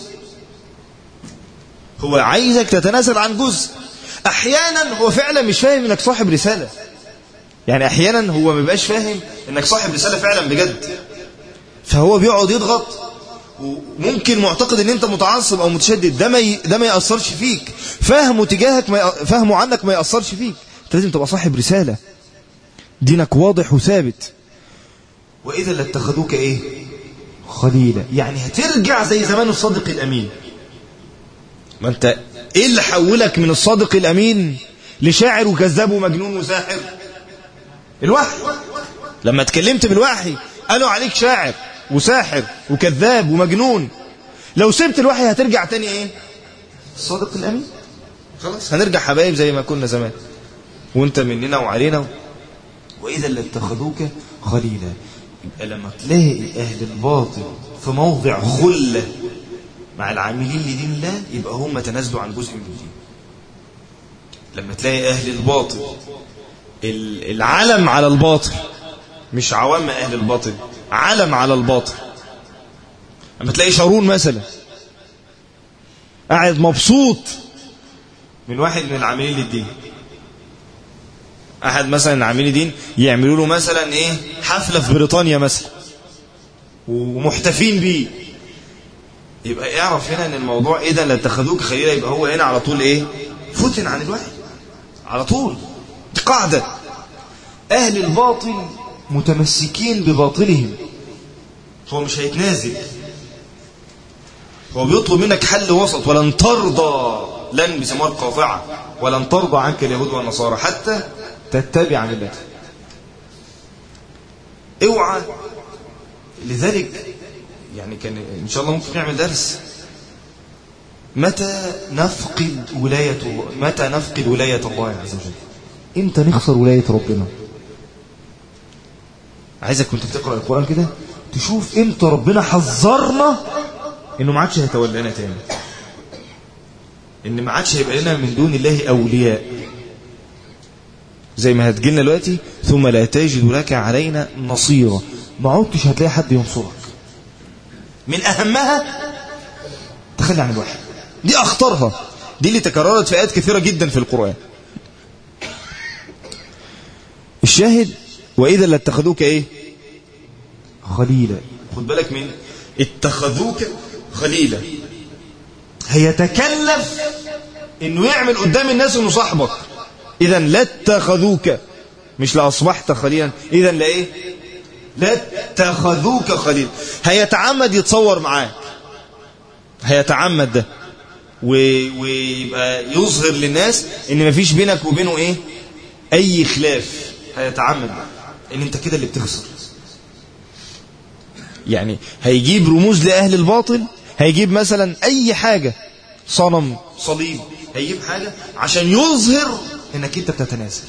هو عايزك تتنازل عن جزء. احيانا هو فعلا مش فاهم انك صاحب رسالة. يعني احيانا هو ما بيبقاش فاهم انك صاحب رسالة فعلا بجد، فهو بيقعد يضغط وممكن معتقد ان انت متعصب او متشدد، ده ما ي... ده ما يأثرش فيك. فهمه تجاهك ما ي... فهمه عنك ما يأثرش فيك. انت لازم تبقى صاحب رسالة، دينك واضح وثابت. وإذا لاتخذوك ايه؟ خليلا. يعني هترجع زي زمان الصادق الأمين. ما انت ايه اللي حولك من الصادق الأمين لشاعر وكذاب ومجنون وساحر؟ الوحي. لما اتكلمت بالوحي قالوا عليك شاعر وساحر وكذاب ومجنون. لو سبت الوحي هترجع تاني ايه؟ الصادق الأمين. خلاص هنرجع حبايب زي ما كنا زمان، وانت مننا وعلينا. وإذا لاتخذوك خليلا. يبقى لما تلاقي أهل الباطل في موضع خلة مع العاملين لدين الله، يبقى هم تنازلوا عن جزء من الدين. لما تلاقي أهل الباطل العلم على الباطل، مش عوام أهل الباطل، علم على الباطل. لما تلاقي شارون مثلا قاعد مبسوط من واحد من العاملين للدين، أحد مثلا عاملين دين يعملوا له مثلا إيه حفلة في بريطانيا مثلا ومحتفين بيه، يبقى اعرف هنا ان الموضوع إذا لاتخذوك خليلا. يبقى هو هنا على طول إيه؟ فتن عن الوحي على طول. دي قاعدة. أهل الباطل متمسكين بباطلهم، هو مش هيتنازل، هو بيطلب منك حل وسط. ولن ترضى، لن بسموها القاطعة، ولن ترضى عنك اليهود والنصارى حتى تتبع ملته. اوعى. لذلك يعني كان ان شاء الله ممكن نعمل درس متى نفقد ولاية الله، متى نفقد ولاية الله عز وجل، امتى نخسر ولاية ربنا. عايزك كنت بتقرأ القرآن كده تشوف امتى ربنا حذرنا انه ما عادش هيتولانا تاني، ان ما عادش هيبقى لنا من دون الله اولياء، زي ما هتجيلنا دلوقتي ثم لا تجد لك علينا نصيرا. ما عدتش هتلاقي حد ينصرك. من اهمها تخلي عن الوحي. دي اخطرها، دي اللي تكررت في آيات كثيرة جدا في القرآن. الشاهد وإذا لاتخذوك ايه؟ خليلا. خد بالك من اتخذوك خليلا. هيتكلف انه يعمل قدام الناس انه صاحبك. اذا لاتخذوك، مش لأصبحت خليلا. اذا لا ايه؟ لاتخذوك خليلا. هيتعمد يتصور معاك، هيتعمد ده ويبقى يظهر للناس ان مفيش بينك وبينه ايه؟ اي خلاف. هيتعمد ان انت كده اللي بتخسر. يعني هيجيب رموز لأهل الباطل، هيجيب مثلا اي حاجة، صنم، صليب، هيجيب حاجة عشان يظهر انك انت بتتنازل.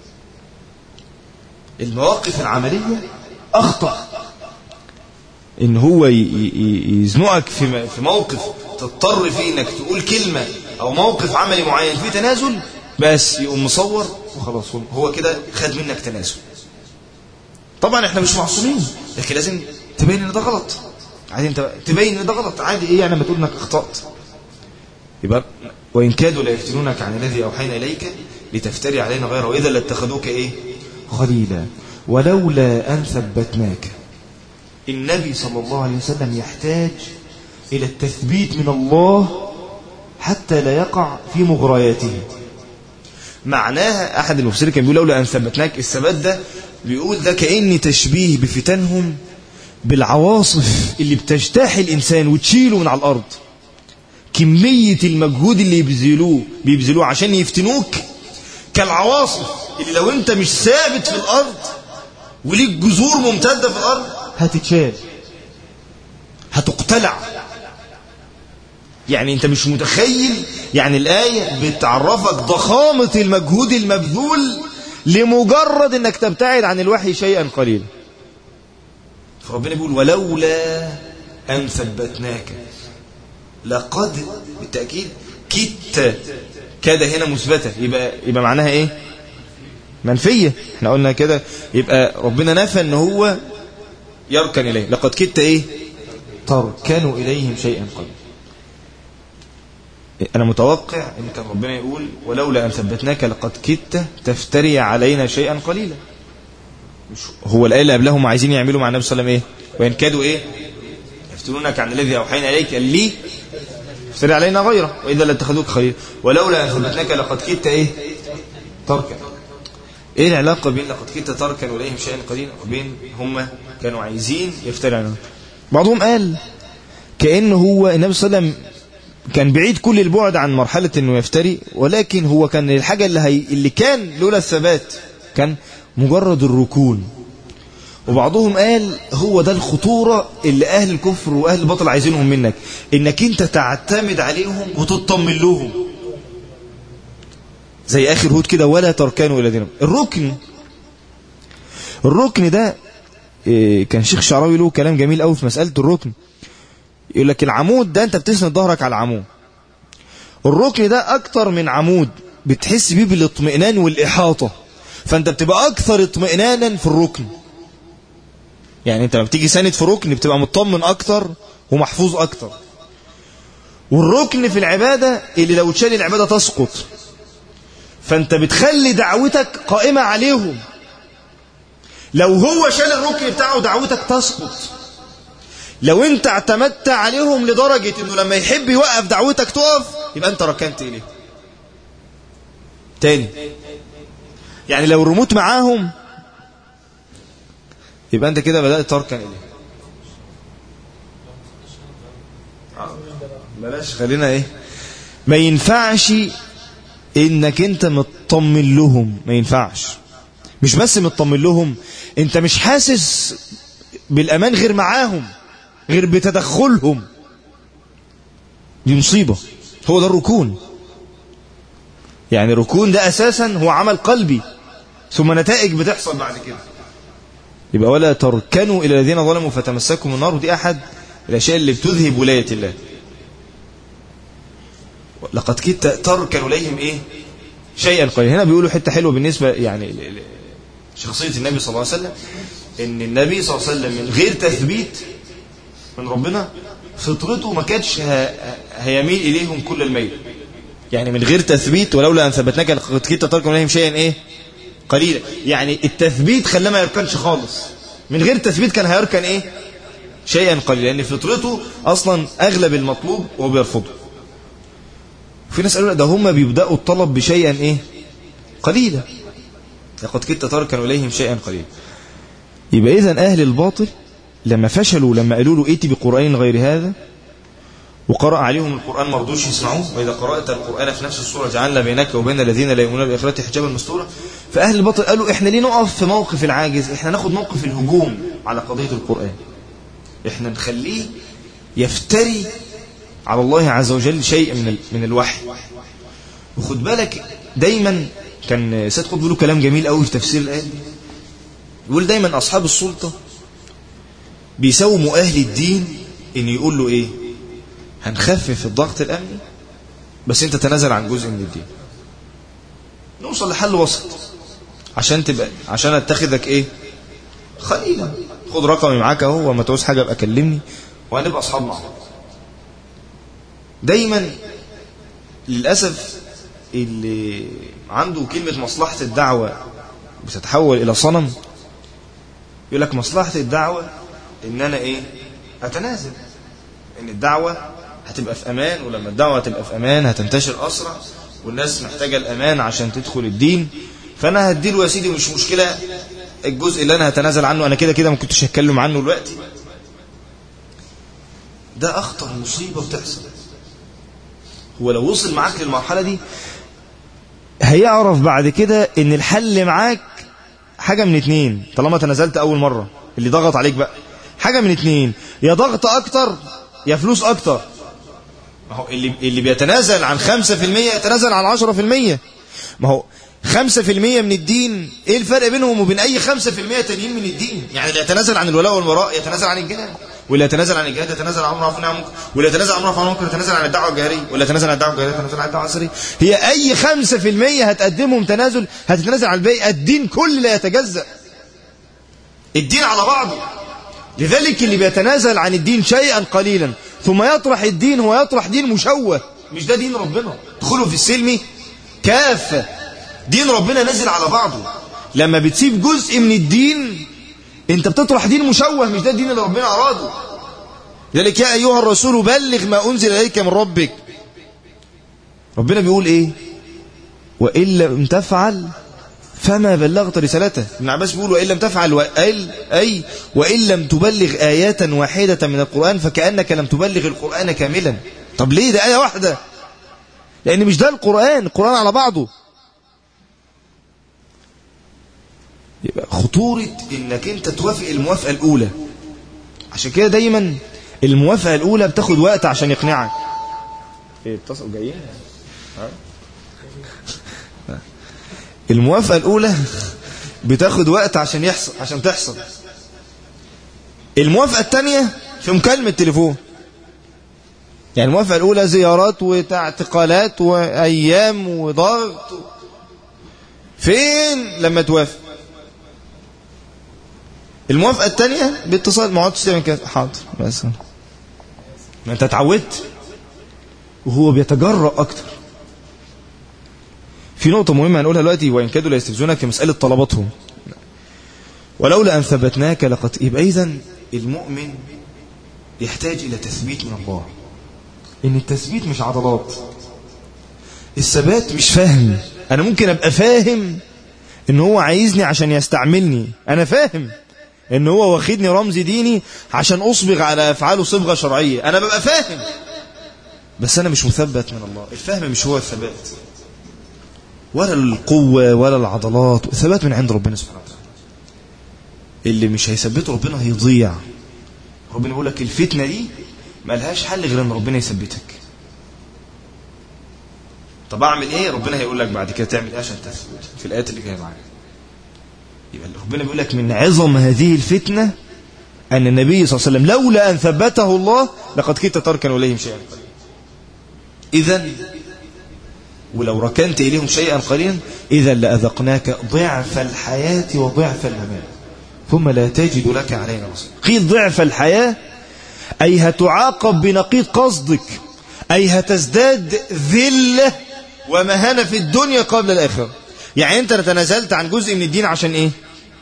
المواقف العملية اخطأ ان هو يزنقك في في موقف تضطر فيه انك تقول كلمة، او موقف عملي معين فيه تنازل، بس يقوم مصور وخلاص هو كده خد منك تنازل. طبعا احنا مش معصومين، لكن لازم تبين ان ده غلط. عادي انت تبين ان ده غلط، عادي. ايه يعني لما تقول انك اخطأت؟ يبقى وان كادوا لا يفتنونك عن الذي اوحينا اليك لتفتري علينا غيره واذا لاتخذوك ايه؟ خليلا ولولا ان ثبتناك. النبي صلى الله عليه وسلم يحتاج الى التثبيت من الله حتى لا يقع في مغرياته. معناها احد المفسرين كان بيقول لولا ان ثبتناك، الثبات ده بيقول ده كأن تشبيه بفتنهم بالعواصف اللي بتجتاح الإنسان وتشيله من على الأرض. كمية المجهود اللي يبذلوه بيبذلوه عشان يفتنوك كالعواصف اللي لو انت مش ثابت في الأرض وليك جذور ممتدة في الأرض هتتشال، هتقتلع. يعني انت مش متخيل. يعني الآية بتعرفك ضخامة المجهود المبذول لمجرد انك تبتعد عن الوحي شيئا قليلا. فربنا بيقول ولولا ان ثبتناك لقد، بالتأكيد كدت. كده هنا مثبتة، يبقى يبقى معناها ايه؟ منفية. احنا قلنا كده، يبقى ربنا نفى ان هو يركن اليه. لقد كدت ايه؟ تركنوا اليهم شيئا قليلا. أنا متوقع إن كان ربنا يقول ولولا أن ثبتناك لقد كدت تفتري علينا شيئا قليلا. مش هو الآية اللي قبلهم عايزين يعملوا مع النبي صلى الله عليه وسلم إيه؟ وإن كادوا إيه؟ يفتنونك عن الذي أوحينا إليك لي افتري علينا غيره وإذا لاتخذوك خليلا ولولا أن ثبتناك لقد كدت إيه تركا. إيه العلاقة بين لقد كدت تركا إليهم شيئا قليلا وبين هم كانوا عايزين يفتري علينا؟ بعضهم قال كأنه هو النبي صلى الله عليه وسلم كان بعيد كل البعد عن مرحلة انه يفتري، ولكن هو كان الحاجة اللي, هي اللي كان لولا الثبات كان مجرد الركون. وبعضهم قال هو ده الخطورة اللي اهل الكفر واهل الباطل عايزينهم منك، انك انت تعتمد عليهم وتطمن لهم زي اخر هود كده ولا تركنوا الى دينهم. الركن الركن ده كان شيخ شعراوي له كلام جميل قوي في مسألة الركن. يقول لك العمود ده انت بتسند ظهرك على العمود، الركن ده اكتر من عمود بتحس بيه بالاطمئنان والاحاطة، فانت بتبقى اكثر اطمئنانا في الركن. يعني انت لما بتيجي ساند في ركن بتبقى مطمن اكتر ومحفوظ اكتر. والركن في العبادة اللي لو تشال العبادة تسقط، فانت بتخلي دعوتك قائمة عليهم. لو هو شال الركن بتاعه دعوتك تسقط. لو انت اعتمدت عليهم لدرجة انه لما يحب يوقف دعوتك تقف، يبقى انت ركنت اليه. تاني يعني لو الريموت معاهم يبقى انت كده بدأت تركن اليه. بلاش خلينا ايه، ما ينفعش انك انت مطمن لهم، ما ينفعش. مش بس مطمن لهم، انت مش حاسس بالامان غير معاهم، غير بتدخلهم. دي مصيبة. هو ده الركون. يعني الركون ده اساسا هو عمل قلبي، ثم نتائج بتحصل بعد كده. يبقى ولا تركنوا الى الذين ظلموا فتمسكوا النار، ودي احد الاشياء اللي بتذهب ولاية الله. لقد كدت تركن اليهم ايه شيئا قليلا. هنا بيقولوا حته حلوه بالنسبه يعني شخصيه النبي صلى الله عليه وسلم، ان النبي صلى الله عليه وسلم من غير تثبيت من ربنا فطرته ما كانتش هيميل اليهم كل الميل. يعني من غير تثبيت ولولا ان ثبتناك لقد كدت تركن اليهم شيئا ايه قليلا. يعني التثبيت خلاه ما يركنش خالص. من غير تثبيت كان هيركن ايه شيئا قليلا، لان فطرته اصلا اغلب المطلوب وهو بيرفضه. في ناس قالوا ده هم بيبدأوا الطلب بشيئا ايه قليلا، لقد كدت تركن اليهم شيئا قليلا. يبقى اذا اهل الباطل لما فشلوا لما قالوا له ائتي بقرآن غير هذا وقرأ عليهم القرآن ما رضوش يسمعوه، واذا قرأت القرآن في نفس السورة جعلنا بينك وبين الذين لا يؤمنون بالآخرة حجابا مستورا. فاهل الباطل قالوا احنا ليه نقف في موقف العاجز، احنا ناخد موقف الهجوم على قضية القرآن، احنا نخليه يفتري على الله عز وجل شيء من من الوحي. وخد بالك دايما كان سيد قطب له كلام جميل قوي في تفسير الآية، يقول دايما أصحاب السلطة بيساوموا أهل الدين إن يقول له إيه هنخفف الضغط الأمني بس أنت تنازل عن جزء من الدين، نوصل لحل وسط عشان تبقى عشان أتخذك إيه خليلا، خد رقمي معاك أهو وما تعوز حاجة ابقى كلمني وهنبقى أصحاب مع بعض. دايما للأسف اللي عنده كلمة مصلحة الدعوة بتتحول إلى صنم، يقول لك مصلحة الدعوة إن أنا إيه أتنازل، إن الدعوة هتبقى في أمان، ولما الدعوة هتبقى في أمان هتنتشر أسرع، والناس محتاجة الأمان عشان تدخل الدين، فأنا هديله يا سيدي مش مشكلة الجزء اللي أنا هتنازل عنه، أنا كده كده ما كنتش هتكلم عنه دلوقتي. ده أخطر مصيبة بتحصل. هو لو وصل معاك للمرحلة دي هيعرف بعد كده ان الحل معاك حاجة من اتنين، طالما تنازلت اول مرة اللي ضغط عليك بقى حاجة من اتنين، يا ضغط اكتر يا فلوس اكتر. ما هو اللي, اللي بيتنازل عن خمسة في المية يتنازل عن عشرة في المية. ما هو خمسة في المية من الدين ايه الفرق بينهم وبين اي خمسة في المية تانيين من الدين؟ يعني اللي يتنازل عن الولاء والبراء يتنازل عن الجهاد، واللي يتنازل عن الجهاد يتنازل عن معروف والنهي عن المنكر، واللي يتنازل عن معروف والنهي عن المنكر يتنازل عن الدعوه الجهريه، واللي يتنازل عن الدعوه الجهريه يتنازل عن الدعوه السريه. هي اي خمسة في المية هتقدمهم تنازل هتتنازل عن الباقي. الدين كل لا يتجزأ، الدين على بعضه. لذلك اللي بيتنازل عن الدين شيئا قليلا ثم يطرح الدين هو يطرح دين مشوه، مش ده دين ربنا. ادخلوا في السلم كافة، دين ربنا نزل على بعضه. لما بتسيب جزء من الدين انت بتطرح دين مشوه، مش ده الدين اللي ربنا اراده. لذلك يا أيها الرسول بلغ ما أنزل إليك من ربك. ربنا بيقول إيه؟ وإن لم تفعل فما بلغت رسالته. ابن عباس بيقول وإن لم تفعل وإل أي وإن لم تبلغ آيات واحدة من القرآن فكأنك لم تبلغ القرآن كاملا. طب ليه ده آية واحدة؟ لأن مش ده القرآن، القرآن على بعضه. يبقى خطورة إنك أنت توافق الموافقة الأولى. عشان كده دايما الموافقة الأولى بتاخد وقت عشان يقنعك. إيه اتصلوا جايين؟ الموافقة الأولى بتاخد وقت عشان يحصل عشان تحصل. الموافقة الثانية في مكالمة تليفون. يعني الموافقة الأولى زيارات واعتقالات وأيام وضغط. فين لما توافق؟ الموافقة الثانية باتصال. ما عادش تعمل كده. حاضر بس ما أنت اتعودت. وهو بيتجرأ أكتر. في نقطة مهمة هنقولها دلوقتي، وإن كادوا لا يستفزونك في مسألة طلباتهم. ولولا أن ثبتناك لقد. يبقى إذن المؤمن يحتاج إلى تثبيت من الله. إن التثبيت مش عضلات. الثبات مش فاهم. أنا ممكن أبقى فاهم إن هو عايزني عشان يستعملني. أنا فاهم إن هو واخدني رمز ديني عشان أصبغ على أفعاله صبغة شرعية. أنا ببقى فاهم، بس أنا مش مثبت من الله. الفهم مش هو الثبات، ولا القوة ولا العضلات. الثبات من عند ربنا سبحانه وتعالى. اللي مش هيثبته ربنا هيضيع. ربنا يقول لك الفتنة دي ما لهاش حل غير ان ربنا يثبتك. طب اعمل ايه؟ ربنا هيقول لك بعد كده تعمل ايه عشان تثبت في الايات اللي جايه معاك. يبقى ربنا بيقول لك من عظم هذه الفتنة ان النبي صلى الله عليه وسلم لولا ان ثبته الله لقد كنت تركن اليهم شيئا قليلا. اذا ولو ركنت إليهم شيئا قليلا إذا لأذقناك ضعف الحياة وضعف الممات ثم لا تجد لك علينا نصير. قيل ضعف الحياة أي هتعاقب بنقيض قصدك، أي هتزداد ذلة ومهانة في الدنيا قبل الآخرة. يعني أنت تنازلت عن جزء من الدين عشان إيه؟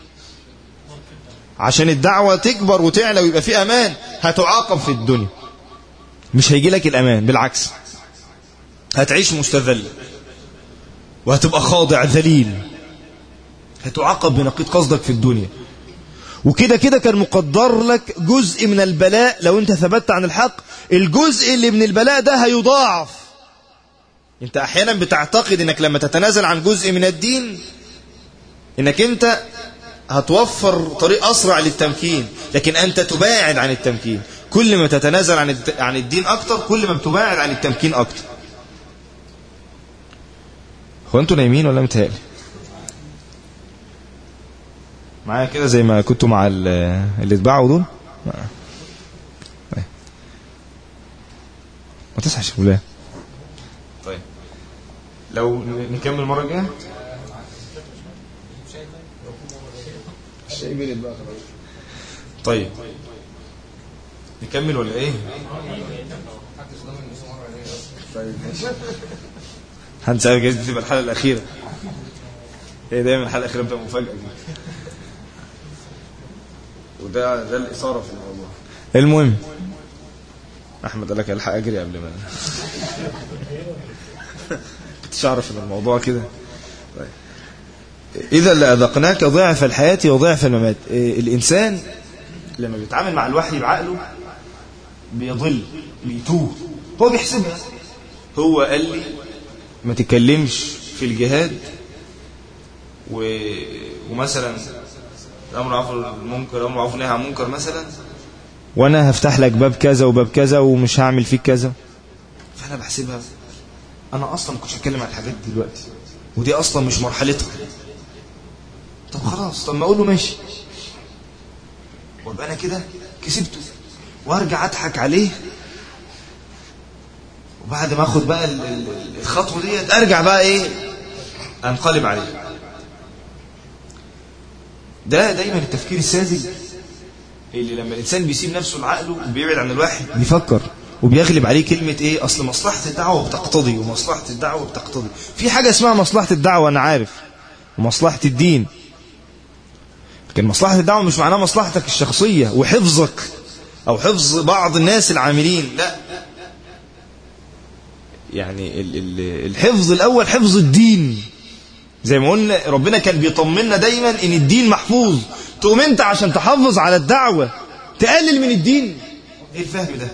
عشان الدعوة تكبر وتعلى ويبقى في أمان. هتعاقب في الدنيا، مش هيجي لك الأمان، بالعكس هتعيش مستذل وهتبقى خاضع ذليل. هتعاقب بنقيض قصدك في الدنيا. وكده كده كان مقدر لك جزء من البلاء. لو انت ثبت عن الحق الجزء اللي من البلاء ده هيضاعف. انت احيانا بتعتقد انك لما تتنازل عن جزء من الدين انك انت هتوفر طريق اسرع للتمكين، لكن انت تباعد عن التمكين. كل ما تتنازل عن عن الدين اكتر كل ما بتباعد عن التمكين اكتر. هو انتوا نايمين ولا متهيألي؟ معايا كده زي ما كنتوا مع اللي اتباعوا دول. ما تصحش ولا؟ طيب لو نكمل المره الجايه. الشيء بيرد بقى. طيب نكمل ولا ايه؟ طيب ماشي. هنسأل جايز تبقى الحلقة الأخيرة. هي دايما الحلقة الأخيرة بتبقى مفاجأة. وده ده الإثارة في الموضوع. المهم أحمد قال لك الحق أجري قبل ما كنتش أعرف إن الموضوع كده. طيب. إذا لأذقناك ضعف الحياة وضعف الممات. الإنسان لما بيتعامل مع الوحي بعقله بيضل بيتوه. هو بيحسبها. هو قال لي ما تتكلمش في الجهاد و... ومثلا الامر معروف المنكر الامر معروف نهي عن منكر مثلا، وانا هفتح لك باب كذا وباب كذا ومش هعمل فيك كذا. فانا بحسبها انا اصلا ما كنتش هتكلم عن الحاجات دي دلوقتي، ودي اصلا مش مرحلتها. طب خلاص، طب ما اقول له ماشي وابقى انا كده كسبته وارجع اضحك عليه، وبعد ما اخد بقى الخطوه ديت ارجع بقى ايه انقلب عليه. ده دايما التفكير الساذج اللي لما الانسان بيسيب نفسه لعقله وبيبعد عن الوحي بيفكر وبيغلب عليه كلمه ايه، اصل مصلحه الدعوه بتقتضي ومصلحه الدعوه بتقتضي. في حاجه اسمها مصلحه الدعوه انا عارف، ومصلحه الدين، لكن مصلحه الدعوه مش معناها مصلحتك الشخصيه وحفظك أو حفظ بعض الناس العاملين، لا، يعني الحفظ الأول حفظ الدين. زي ما قلنا ربنا كان بيطمنا دايما إن الدين محفوظ، تقوم أنت عشان تحافظ على الدعوة تقلل من الدين. إيه الفهم ده؟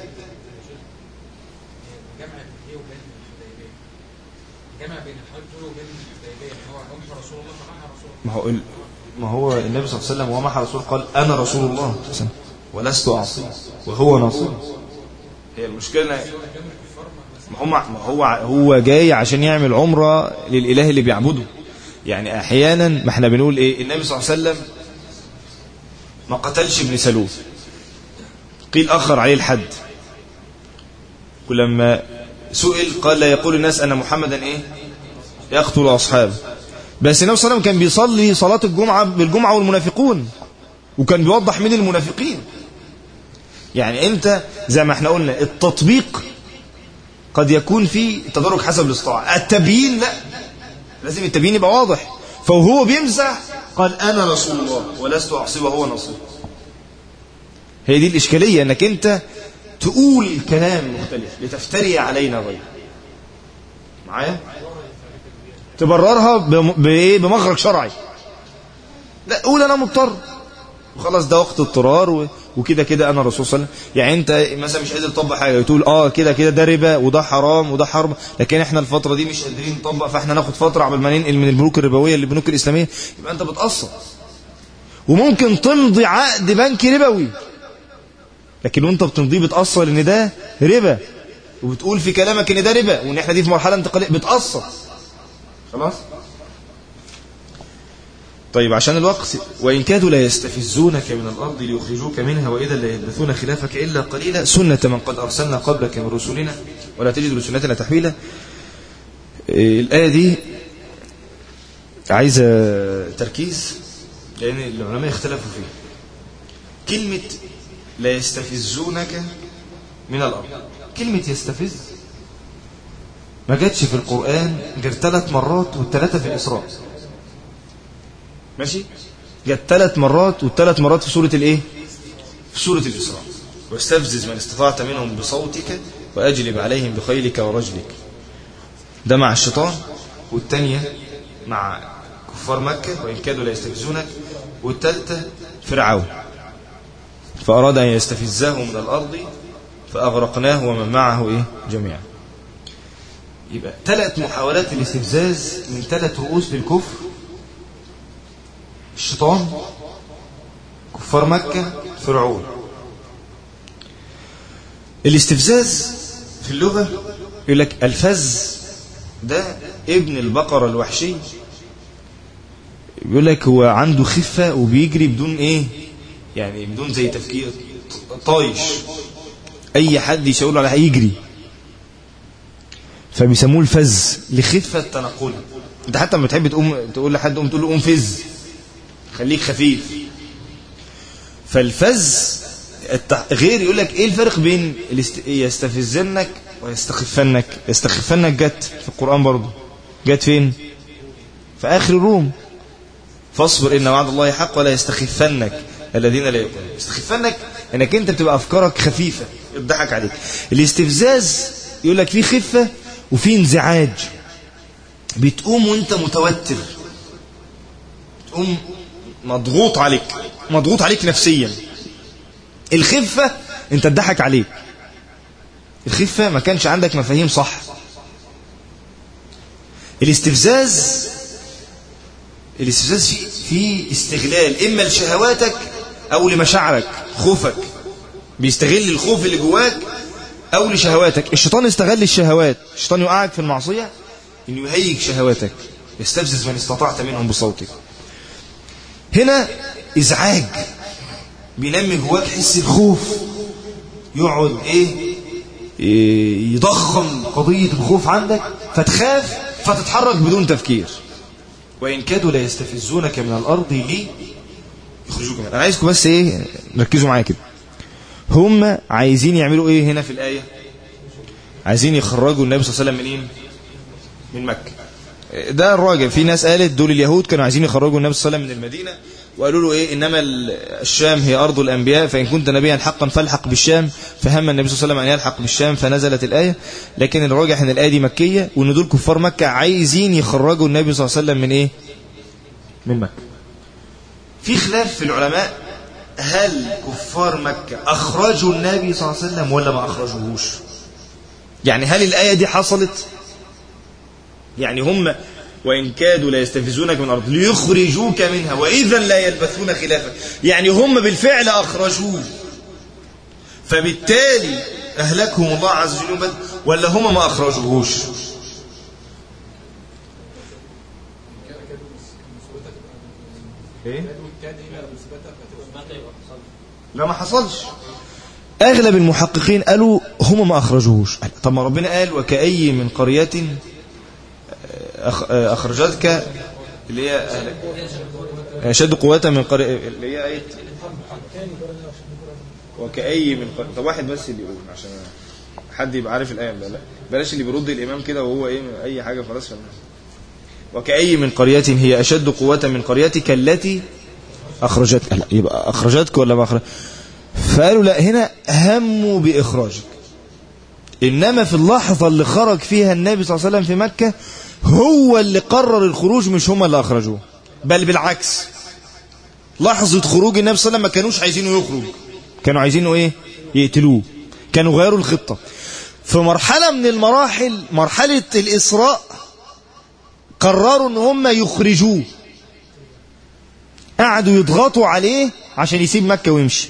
ما هو ما هو النبي صلى الله عليه وسلم ومع رسول قال أنا رسول الله ولست أعصي وهو ناصر. هي المشكلة ما هو ما هو هو جاي عشان يعمل عمرة للإله اللي بيعبده. يعني أحيانا ما احنا بنقول إيه، النبي صلى الله عليه وسلم ما قتلش ابن سلول، قيل أخر عليه الحد، ولما سئل قال لا يقول الناس أن محمدا إيه يقتل أصحابه. بس النبي صلى الله عليه وسلم كان بيصلي صلاة الجمعة بالجمعة والمنافقون، وكان بيوضح مين المنافقين. يعني انت زي ما احنا قلنا التطبيق قد يكون فيه تدرج حسب الاستطاعة، التبيين لا، لازم التبيين يبقى واضح. فهو بيمزح قال أنا رسول الله ولست أعصي وهو نصير. هي دي الإشكالية، انك انت تقول كلام مختلف لتفتري علينا غير معايا، تبررها بمخرج شرعي. لا، قول أنا مضطر وخلاص، ده وقت اضطرار وكده كده أنا رسول صلى الله عليه وسلم. يعني أنت مثلا مش قادر تطبق حاجة تقول آه كده كده ده ربا وده حرام وده حرام، لكن إحنا الفترة دي مش قادرين نطبق، فإحنا ناخد فترة عبال ما ننقل من البنوك الربوية للبنوك الإسلامية. يبقى أنت بتقصر، وممكن تمضي عقد بنكي ربوي، لكن وأنت بتمضيه بتقصر إن ده ربا، وبتقول في كلامك إن ده ربا وإن إحنا دي في مرحلة انتقالية، بتقصر خلاص. طيب عشان الوقت، وإن كادوا لا يستفزونك من الأرض ليخرجوك منها وإذا لا يلبثون خلافك إلا قليلا سنة من قد أرسلنا قبلك من رسلنا ولا تجد لسنتنا تحويلا. الآية دي عايزة تركيز لأن العلماء اختلفوا فيه. كلمة لا يستفزونك من الأرض، كلمة يستفز ما جاتش في القرآن غير ثلاث مرات، والثلاثة في الإسراء. ماشي، جت ثلاث مرات، والثلاث مرات في سورة الايه؟ في سورة الإسراء. واستفزز من استطعت منهم بصوتك وأجلب عليهم بخيلك ورجلك. ده مع الشيطان، والثانية مع كفار مكة وإن كادوا لا يستفزونك، والثالثة فرعون فأراد أن يستفزه من الأرض فأغرقناه ومن معه إيه؟ جميعا. يبقى ثلاث محاولات الاستفزاز من ثلاث رؤوس للكفر: الشيطان، كفار مكة، فرعون. الاستفزاز في اللغة يقول لك الفز ده ابن البقرة الوحشي، يقول لك هو عنده خفة وبيجري بدون ايه، يعني بدون زي تفكير، طايش، اي حد يشاور عليه هيجري، فبيسموه الفز لخفة تنقله. انت حتى لما بتحب تقوم تقول لحد قوم تقول له قوم فز، خليك خفيف. فالفز غير. يقول لك ايه الفرق بين يستفزنك ويستخفنك؟ يستخفنك جت في القرآن برضو، جت فين؟ في آخر الروم: فاصبر إن وعد الله حق ولا يستخفنك الذين لا يؤمنون. يستخفنك انك انت بتبقى افكارك خفيفة يضحك عليك. الاستفزاز يقول لك فيه خفة وفيه انزعاج، بتقوم وانت متوتر، تقوم مضغوط عليك، مضغوط عليك نفسيا. الخفة انت تضحك عليك، الخفة ما كانش عندك مفاهيم صح. الاستفزاز الاستفزاز فيه في استغلال اما لشهواتك او لمشاعرك، خوفك، بيستغل الخوف اللي جواك او لشهواتك. الشيطان استغل الشهوات، الشيطان يوقعك في المعصية انه يهيج شهواتك. يستفزز من استطعت منهم بصوتك. هنا ازعاج، بينمي جواك حس الخوف، يقعد ايه يضخم قضية الخوف عندك، فتخاف فتتحرك بدون تفكير. وإن كادوا لا يستفزونك من الأرض ليه يخرجوك منها. أنا عايزكم بس ايه ركزوا معايا كده. هم عايزين يعملوا ايه هنا في الآية؟ عايزين يخرجوا النبي صلى الله عليه وسلم منين؟ من مكة. ده الراجل. في ناس قالت دول اليهود كانوا عايزين يخرجوا النبي صلى الله عليه وسلم من المدينة وقالوا له إيه إنما الشام هي أرض الأنبياء فإن كنت نبيا حقا فالحق بالشام، فهم النبي صلى الله عليه وسلم أن يلحق بالشام فنزلت الآية. لكن الراجح أن الآية دي مكية، وأن دول كفار مكة عايزين يخرجوا النبي صلى الله عليه وسلم من إيه؟ من مكة. في خلاف في العلماء هل كفار مكة أخرجوا النبي صلى الله عليه وسلم ولا ما أخرجوهوش؟ يعني هل الآية دي حصلت؟ يعني هم وإن كادوا لا يستفزونك من الأرض ليخرجوك منها وإذا لا يلبثون خلافك، يعني هم بالفعل أخرجوه فبالتالي أهلكهم الله عز وجل، ولا هم ما أخرجوهوش؟ إيه؟ لا ما حصلش. أغلب المحققين قالوا هم ما أخرجوهوش. طب ما ربنا قال وكأي من قرية أخرجتك اللي هي أشد قوة من قرية اللي هي آية وكأي من قرية. طب واحد بس اللي يقول عشان حد يبقى عارف الآية. لا لا بلاش اللي بيرد الإمام كده وهو إيه أي حاجة خلاص. وكأي من قرية هي أشد قوة من قريتك التي أخرجتك. لا يبقى أخرجتك ولا ما أخرجتك؟ فقالوا لا هنا هموا بإخراجك، إنما في اللحظة اللي خرج فيها النبي صلى الله عليه وسلم في مكة هو اللي قرر الخروج، مش هم اللي أخرجوه. بل بالعكس لحظة خروج النبي صلى الله عليه وسلم ما كانوش عايزينه يخرج، كانوا عايزينه إيه؟ يقتلوه. كانوا غيروا الخطة في مرحلة من المراحل. مرحلة الإسراء قرروا ان هم يخرجوه، قعدوا يضغطوا عليه عشان يسيب مكة ويمشي.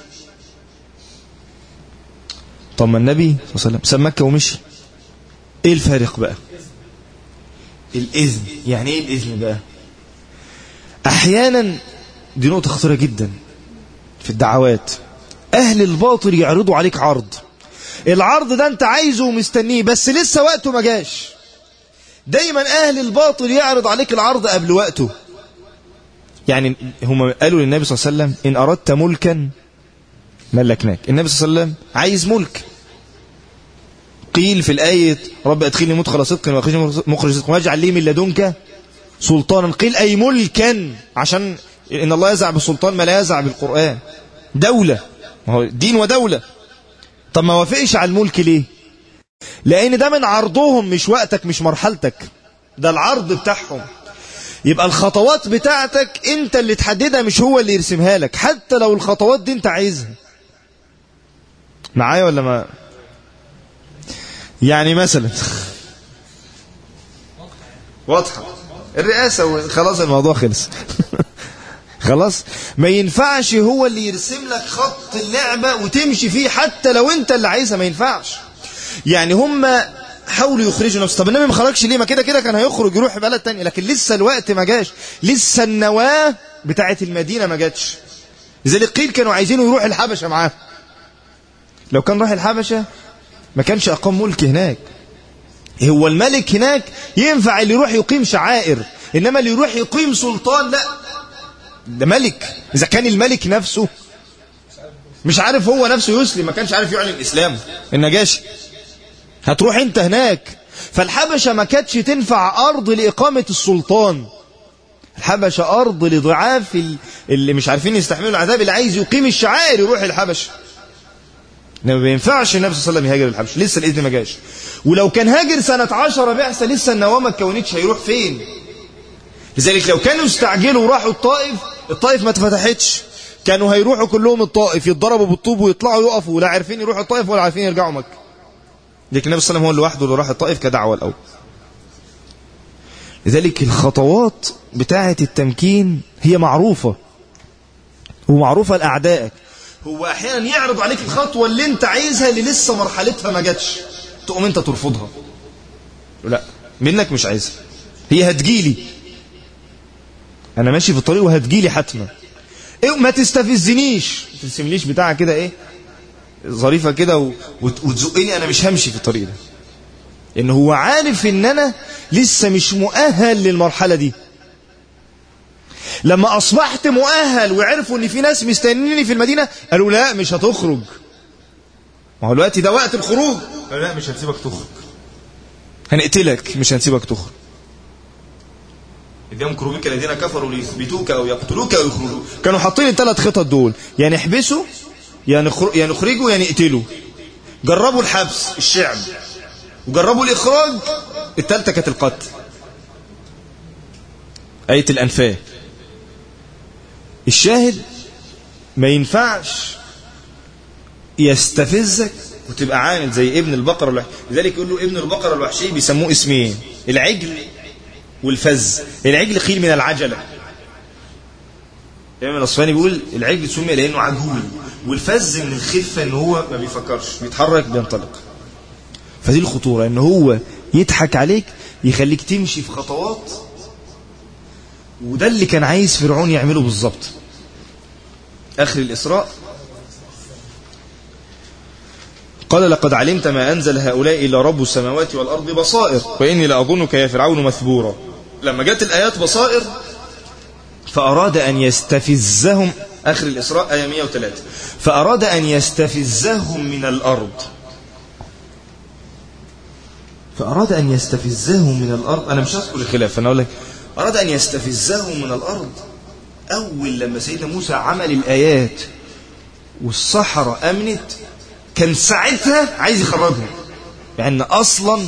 طب ما النبي صلى الله عليه وسلم ساب مكة ومشي. ايه الفارق بقى؟ الإذن. يعني ايه الإذن بقى؟ احيانا دي نقطة خطيرة جدا في الدعوات. اهل الباطل يعرضوا عليك عرض، العرض ده انت عايزه ومستنيه بس لسه وقته ما جاش. دايما اهل الباطل يعرض عليك العرض قبل وقته. يعني هم قالوا للنبي صلى الله عليه وسلم ان اردت ملكا ملكناك. النبي صلى الله عليه وسلم عايز ملك. قيل في الآية رب ادخلني مدخل صدق واخرجني مخرج صدق واجعل لي من لدنك سلطانا. قيل اي ملكا، عشان ان الله يزع بالسلطان ما لا يزع بالقرآن. دولة، هو دين ودولة. طب ما وافقش على الملك ليه؟ لأن ده من عرضهم، مش وقتك مش مرحلتك، ده العرض بتاعهم. يبقى الخطوات بتاعتك انت اللي تحددها مش هو اللي يرسمها لك، حتى لو الخطوات دي انت عايزها. معايا ولا ما؟ يعني مثلا واضحة الرئاسة خلاص الموضوع خلص. خلاص ما ينفعش هو اللي يرسم لك خط اللعبة وتمشي فيه حتى لو انت اللي عايزها، ما ينفعش. يعني هم حاولوا يخرجوا نفسه. طب النبي ما خرجش ليه؟ ما كده كده كان هيخرج يروح بلد تاني، لكن لسه الوقت ما جاش، لسه النواة بتاعت المدينة ما جاتش. لذلك قيل كانوا عايزينه يروح الحبشة معاه. لو كان راح الحبشة ما كانش أقام ملك هناك. هو الملك هناك ينفع اللي يروح يقيم شعائر، إنما اللي يروح يقيم سلطان لا، ده ملك. إذا كان الملك نفسه مش عارف هو نفسه يسلم، ما كانش عارف يعلن الإسلام النجاشي، هتروح انت هناك. فالحبشة ما كانتش تنفع أرض لإقامة السلطان. الحبشة أرض لضعاف اللي مش عارفين يستحملوا العذاب، اللي عايز يقيم الشعائر يروح الحبشة. ما ينفعش النبي صلى الله عليه وسلم يهاجر الحبشة، لسه الإذن ما جاش. ولو كان هاجر سنة عشرة بعثة لسه النواة ما اتكونتش، هيروح فين؟ لذلك لو كانوا استعجلوا وراحوا الطائف، الطائف ما اتفتحتش، كانوا هيروحوا كلهم الطائف يتضربوا بالطوب ويطلعوا يقفوا، لا عارفين يروحوا الطائف ولا عارفين يرجعوا مكة. لكن النبي صلى الله عليه وسلم هو اللي وحده اللي راح الطائف كدعوة الأول. لذلك الخطوات بتاعة التمكين هي معروفة ومعروفة لأعدائك. هو أحيانا يعرض عليك الخطوة اللي انت عايزها اللي لسه مرحلتها ما جاتش، تقوم انت ترفضها، لا منك مش عايزها، هي هتجيلي، انا ماشي في الطريق وهتجيلي حتما. ايه ما تستفزنيش، ما ترسمليش بتاعة كده ايه ظريفة كده وتزقني، انا مش همشي في الطريق ده. ان هو عارف ان انا لسه مش مؤهل للمرحلة دي. لما اصبحت مؤهل وعرفوا ان في ناس مستنيني في المدينة قالوا لا مش هتخرج، ما هو الوقت ده وقت الخروج، قالوا لا مش هنسيبك تخرج، هنقتلك مش هنسيبك تخرج. إذ يمكر بك الذين كفروا ليثبتوك أو يقتلوك أو يخرجوك. كانوا حاطين الثلاث خطط دول، يعني احبسوا يعني يخرجوا يعني يقتلوا. جربوا الحبس الشعب، وجربوا الإخراج، الثالثة كانت القتل. آية الأنفال. الشاهد ما ينفعش يستفزك وتبقى عامل زي ابن البقرة الوحشي. لذلك يقول له ابن البقرة الوحشي، بيسموه اسمين: العجل والفز. العجل قيل من العجلة، الإمام الأصفهاني بيقول العجل سمي لأنه عجول، والفز من الخفة إن هو ما بيفكرش، بيتحرك بينطلق. فدي الخطورة، إن هو يضحك عليك يخليك تمشي في خطوات، وده اللي كان عايز فرعون يعمله بالظبط. آخر الإسراء قال لقد علمت ما أنزل هؤلاء إلا رب السماوات والأرض بصائر وإني لأظنك يا فرعون مثبورا. لما جت الآيات بصائر فأراد أن يستفزهم. آخر الإسراء آية مئة وثلاثة. فأراد أن يستفزهم من الأرض فأراد أن يستفزهم من الأرض أنا مش هذكر الخلاف، أنا أقول لك أراد أن يستفزهم من الأرض. أول لما سيدنا موسى عمل الآيات والسحرة أمنت، كان ساعتها عايز يخرجهم. يعني أصلا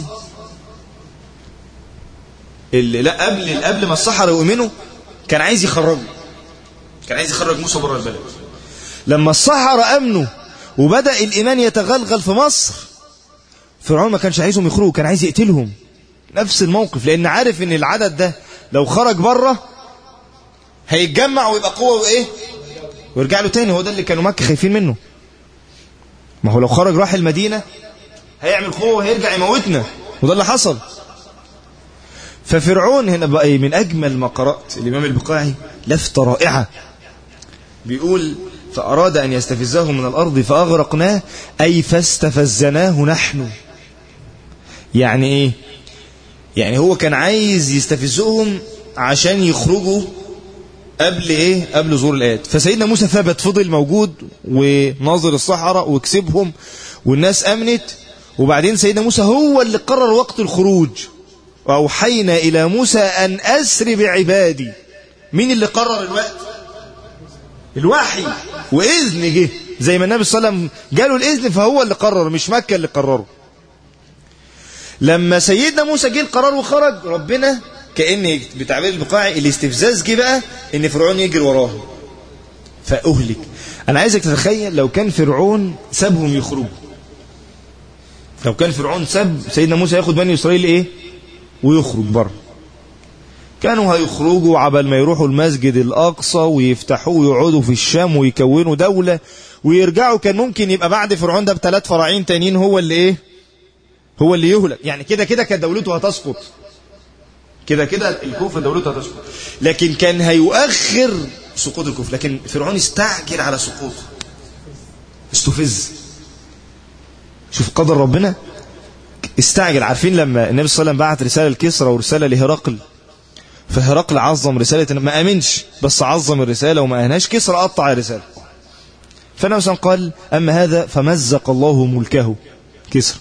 اللي لا قبل قبل ما السحرة يؤمنوا كان عايز يخرجوا، كان عايز يخرج موسى بره البلد. لما السحرة أمنوا وبدأ الإيمان يتغلغل في مصر، فرعون ما كانش عايزهم يخرجوا، كان عايز يقتلهم. نفس الموقف، لأن عارف إن العدد ده لو خرج بره هيتجمع ويبقى قوة وإيه ويرجع له تاني. هو ده اللي كانوا مكة خايفين منه. ما هو لو خرج راح المدينة هيعمل قوة وهيرجع يموتنا، وده اللي حصل. ففرعون هنا بقى من أجمل ما قرأت الإمام البقاعي لفتة رائعة، بيقول فأراد أن يستفزه من الأرض فأغرقناه، أي فاستفزناه نحن. يعني إيه؟ يعني هو كان عايز يستفزهم عشان يخرجوا قبل إيه؟ قبل ظهور الآيات. فسيدنا موسى ثبت، فضل موجود وناظر الصحراء وكسبهم والناس أمنت. وبعدين سيدنا موسى هو اللي قرر وقت الخروج، وأوحينا إلى موسى أن أسر بعبادي. مين اللي قرر الوقت؟ الوحي وإذن جه، زي ما النبي صلى الله عليه وسلم جاله الإذن، فهو اللي قرر، مش مكة اللي قرره. لما سيدنا موسى جه القرار وخرج، ربنا كأن بتعبير البقاعي الاستفزاز جه بقى ان فرعون يجري وراه فأهلك. انا عايزك تتخيل لو كان فرعون سابهم يخرجوا، لو كان فرعون ساب سيدنا موسى ياخد بني اسرائيل ايه ويخرج بره، كانوا هيخرجوا عبال ما يروحوا المسجد الاقصى ويفتحوه ويقعدوا في الشام ويكونوا دولة ويرجعوا. كان ممكن يبقى بعد فرعون ده بثلاث فراعين تانيين هو اللي ايه هو اللي يهلك. يعني كده كده كانت دولته هتسقط، كده كده الكوفة دولته هتسقط، لكن كان هيؤخر سقوط الكوفة. لكن فرعون استعجل على سقوطه، استفز. شوف قدر ربنا، استعجل. عارفين لما النبي صلى الله عليه وسلم بعت رسالة لكسرى ورسالة لهرقل، فهرقل عظم رسالة، ما امنش بس عظم الرسالة وما اهناش. كسرى قطع الرسالة، فالنبي صلى الله عليه وسلم قال اما هذا فمزق الله ملكه. كسرى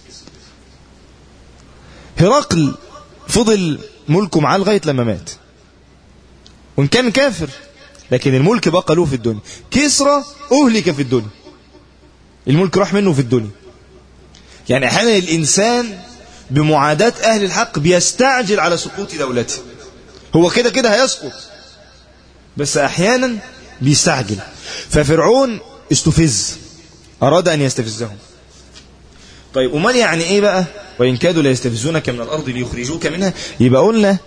هرقل فضل ملكه معاه لغاية لما مات، وإن كان كافر لكن الملك بقى له في الدنيا. كسرى أهلك في الدنيا، الملك راح منه في الدنيا. يعني أحيانا الإنسان بمعاداة أهل الحق بيستعجل على سقوط دولته، هو كده كده هيسقط بس أحيانا بيستعجل. ففرعون استفز، أراد أن يستفزهم. طيب ومال يعني إيه بقى وإن كادوا لا يستفزونك من الأرض ليخرجوك منها؟ يبقى قلنا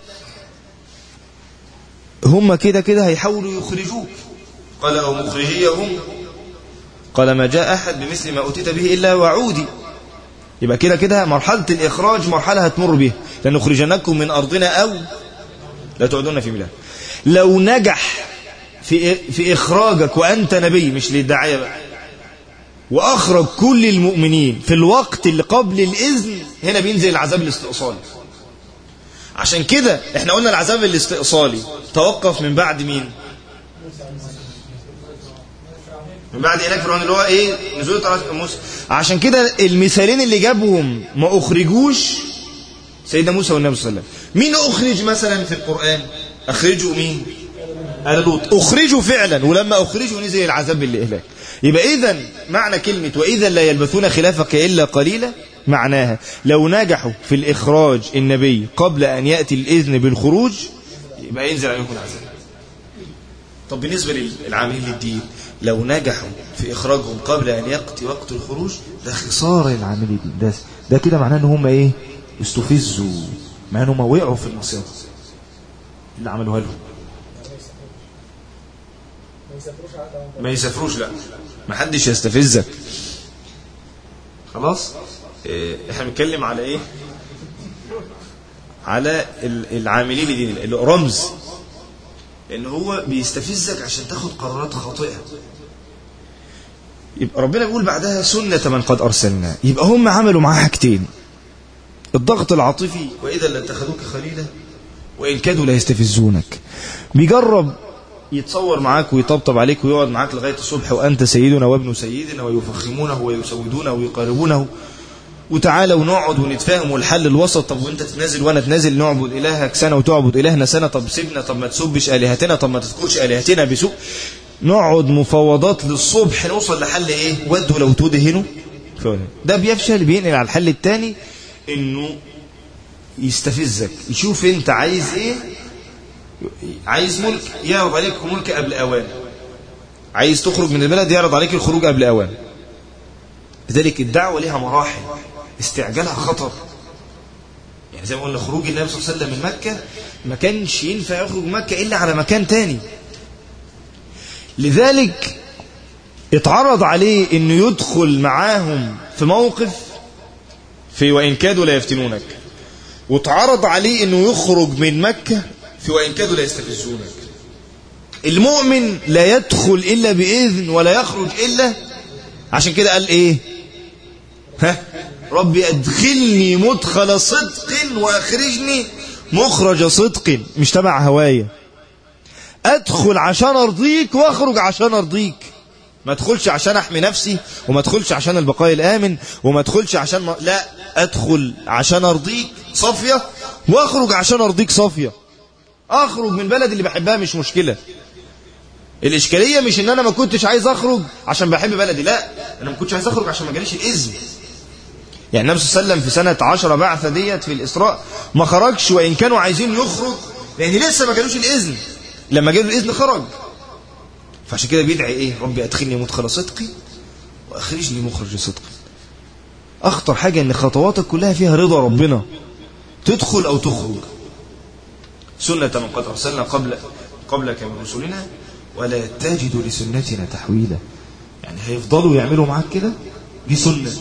هم كده كده هيحاولوا يخرجوك. قال أو مخرجيهم قال ما جاء أحد بمثل ما أتيت به إلا وعودي. يبقى كده كده مرحلة الإخراج مرحلة هتمر بها، لنخرجنكم من أرضنا أو لا تعودون في ملاه. لو نجح في في إخراجك وأنت نبي مش للداعية بقى، وأخرج كل المؤمنين في الوقت اللي قبل الإذن، هنا بينزل العذاب الاستئصالي. عشان كده احنا قلنا العذاب الاستئصالي توقف من بعد مين؟ من بعد إله فرعون اللي هو ايه؟ نزول موسى. عشان كده المثالين اللي جابهم ما أخرجوش سيدنا موسى والنبي صلى الله عليه وسلم. مين أخرج مثلا في القرآن؟ أخرجوا مين؟ آل لوط. أخرجوا فعلا، ولما أخرجوا نزل العذاب بالإهلاك. يبقى إذن معنى كلمة وإذا لا يلبثون خلافك إلا قليلا معناها لو نجحوا في الإخراج النبي قبل أن يأتي الإذن بالخروج يبقى ينزل عليكم العذاب. طب بالنسبة للعاملين للدين لو نجحوا في إخراجهم قبل أن يأتي وقت الخروج ده خسارة للعاملين للدين. ده, ده كده معناه أن هم إيه؟ استفزوا، مع أنهم وقعوا في المصير اللي عملوها لهم. ما يسافروش، لا ما حدش يستفزك. خلاص إيه احنا بنتكلم على ايه؟ على العاملين لدين الله، رمز لان هو بيستفزك عشان تاخد قرارات خاطئه. يبقى ربنا بيقول بعدها سنة من قد ارسلنا. يبقى هم عملوا معاه حاجتين: الضغط العاطفي واذا لاتخذوك خليلا، وان كادوا لا يستفزونك. بيجرب يتصور معاك ويطبطب عليك ويقعد معاك لغاية الصبح وأنت سيدنا وابن سيدنا، ويفخمونه ويسودونه ويقاربونه، وتعالى ونقعد ونتفاهم والحل الوسط. طب وانت تنازل وانا تنازل، نعبد إلهك سنة وتعبد إلهنا سنة، طب سيبنا، طب ما تسبش آلهتنا، طب ما تذكرش آلهتنا بسوء. نقعد مفاوضات للصبح نوصل لحل ايه؟ ودوا لو تدهنوا. ده بيفشل، بينقل على الحل الثاني انه يستفزك، يشوف انت عايز ايه. عايز ملك يعرض عليك ملك قبل اوان، عايز تخرج من البلد يعرض عليك الخروج قبل اوان. لذلك الدعوة لها مراحل، استعجالها خطر. يعني زي ما قلنا خروج النبي صلى الله عليه وسلم من مكة ما كانش ينفع يخرج مكة إلا على مكان تاني. لذلك اتعرض عليه انه يدخل معاهم في موقف في وإن كادوا لا يفتنونك، واتعرض عليه انه يخرج من مكة في وإن كادوا لا يستفزونك. المؤمن لا يدخل إلا بإذن ولا يخرج إلا، عشان كده قال إيه؟ ها ربي أدخلني مدخل صدق وأخرجني مخرج صدق. مش تبع هواية، أدخل عشان أرضيك وأخرج عشان أرضيك. ما أدخلش عشان أحمي نفسي، وما أدخلش عشان البقاء الآمن، وما أدخلش عشان ما... لا، أدخل عشان أرضيك صافية وأخرج عشان أرضيك صافية. أخرج من بلد اللي بحبها مش مشكلة. الإشكالية مش إن أنا ما كنتش عايز أخرج عشان بحب بلدي، لا، أنا ما كنتش عايز أخرج عشان ما جاليش الإذن. يعني النبي صلى الله عليه وسلم في سنة عشرة بعثة ديت في الإسراء ما خرجش وإن كانوا عايزين يخرج، لأن لسه ما جالوش الإذن. لما جاله الإذن خرج. فعشان كده بيدعي إيه؟ ربي أدخلني مدخل صدقي وأخرجني مخرج صدقي. أخطر حاجة إن خطواتك كلها فيها رضا ربنا، تدخل أو تخرج. سنة من قد أرسلنا قبل قبلك من رسلنا ولا تجد لسنتنا تحويلا. يعني هيفضلوا يعملوا معاك كده، دي سنة.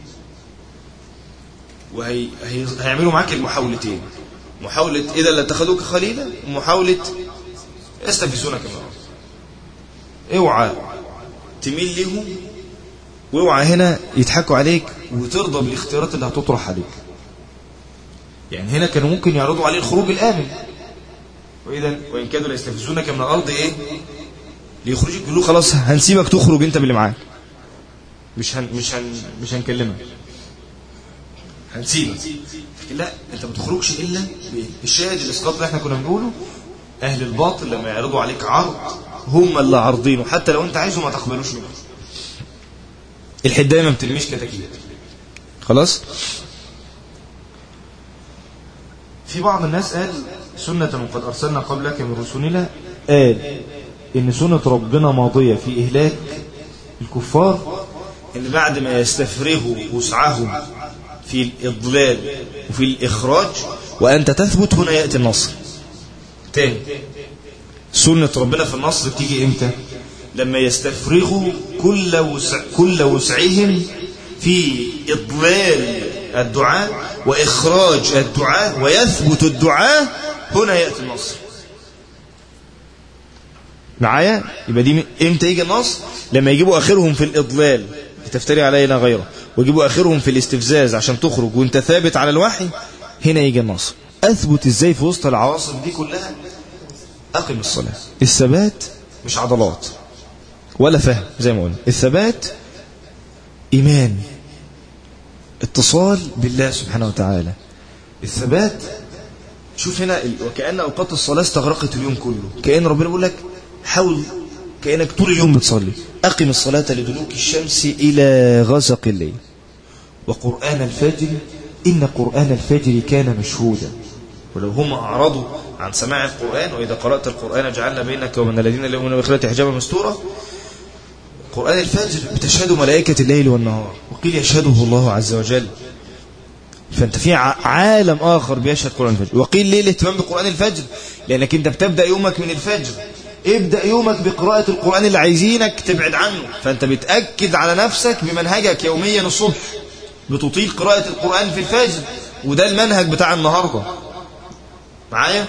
وهيعملوا معاك المحاولتين، محاولة إذا لا اتخذوك خليلا، ومحاولة يستفزونك من الأرض. اوعى تميل لهم، واوعى هنا يضحكوا عليك وترضى بالاختيارات اللي هتطرح عليك. يعني هنا كانوا ممكن يعرضوا عليه الخروج الآمن، وإذا وإن كادوا لا يستفزونك من الأرض إيه؟ ليخرجك. يقولوا خلاص هنسيبك تخرج أنت باللي معاك، مش هن مش هن مش هنكلمك، هنسيبك. لا، أنت ما تخرجش إلا بالشاهد. الإسقاط اللي احنا كنا بنقوله، أهل الباطل لما يعرضوا عليك عرض هم اللي عارضينه، حتى لو أنت عايزه ما تقبلوش منه. الحداية ما بترميش كتاكيت. خلاص. في بعض الناس قال سنة من قد أرسلنا قبلك من رسلنا، قال إن سنة ربنا ماضية في إهلاك الكفار، إن بعد ما يستفرغوا وسعهم في الإضلال وفي الإخراج وأنت تثبت، هنا يأتي النصر. تاني، سنة ربنا في النصر بتيجي إمتى؟ لما يستفرغوا كل وسع كل وسعهم في إضلال الدعاء وإخراج الدعاء ويثبت الدعاء، هنا يأتي النصر. معايا؟ يبقى دي امتى يجي النصر؟ لما يجيبوا آخرهم في الإضلال لتفتري علينا غيره، ويجيبوا آخرهم في الاستفزاز عشان تخرج وانت ثابت على الوحي، هنا يجي النصر. أثبت ازاي في وسط العواصف دي كلها؟ أقم الصلاة. الثبات مش عضلات ولا فهم، زي ما قلنا الثبات إيمان، اتصال بالله سبحانه وتعالى. الثبات شوف هنا وكأن أوقات الصلاة استغرقت اليوم كله، كأن ربنا بيقول لك حاول كأنك طول اليوم بتصلي. أقم الصلاة لدلوك الشمس إلى غسق الليل وقرآن الفجر إن قرآن الفجر كان مشهودا. ولو هم أعرضوا عن سماع القرآن وإذا قرأت القرآن جعلنا بينك وبين الذين لا يؤمنون بالآخرة حجابا مستورا. قرآن الفجر بتشهد ملائكة الليل والنهار، وقيل يشهده الله عز وجل، فأنت في عالم آخر بيشهد قرآن الفجر. وقيل ليه الاهتمام بقرآن الفجر؟ لأنك أنت بتبدأ يومك من الفجر، ابدأ يومك بقراءة القرآن اللي عايزينك تبعد عنه، فأنت بتأكد على نفسك بمنهجك يوميا الصبح بتطيل قراءة القرآن في الفجر، وده المنهج بتاع النهاردة معايا.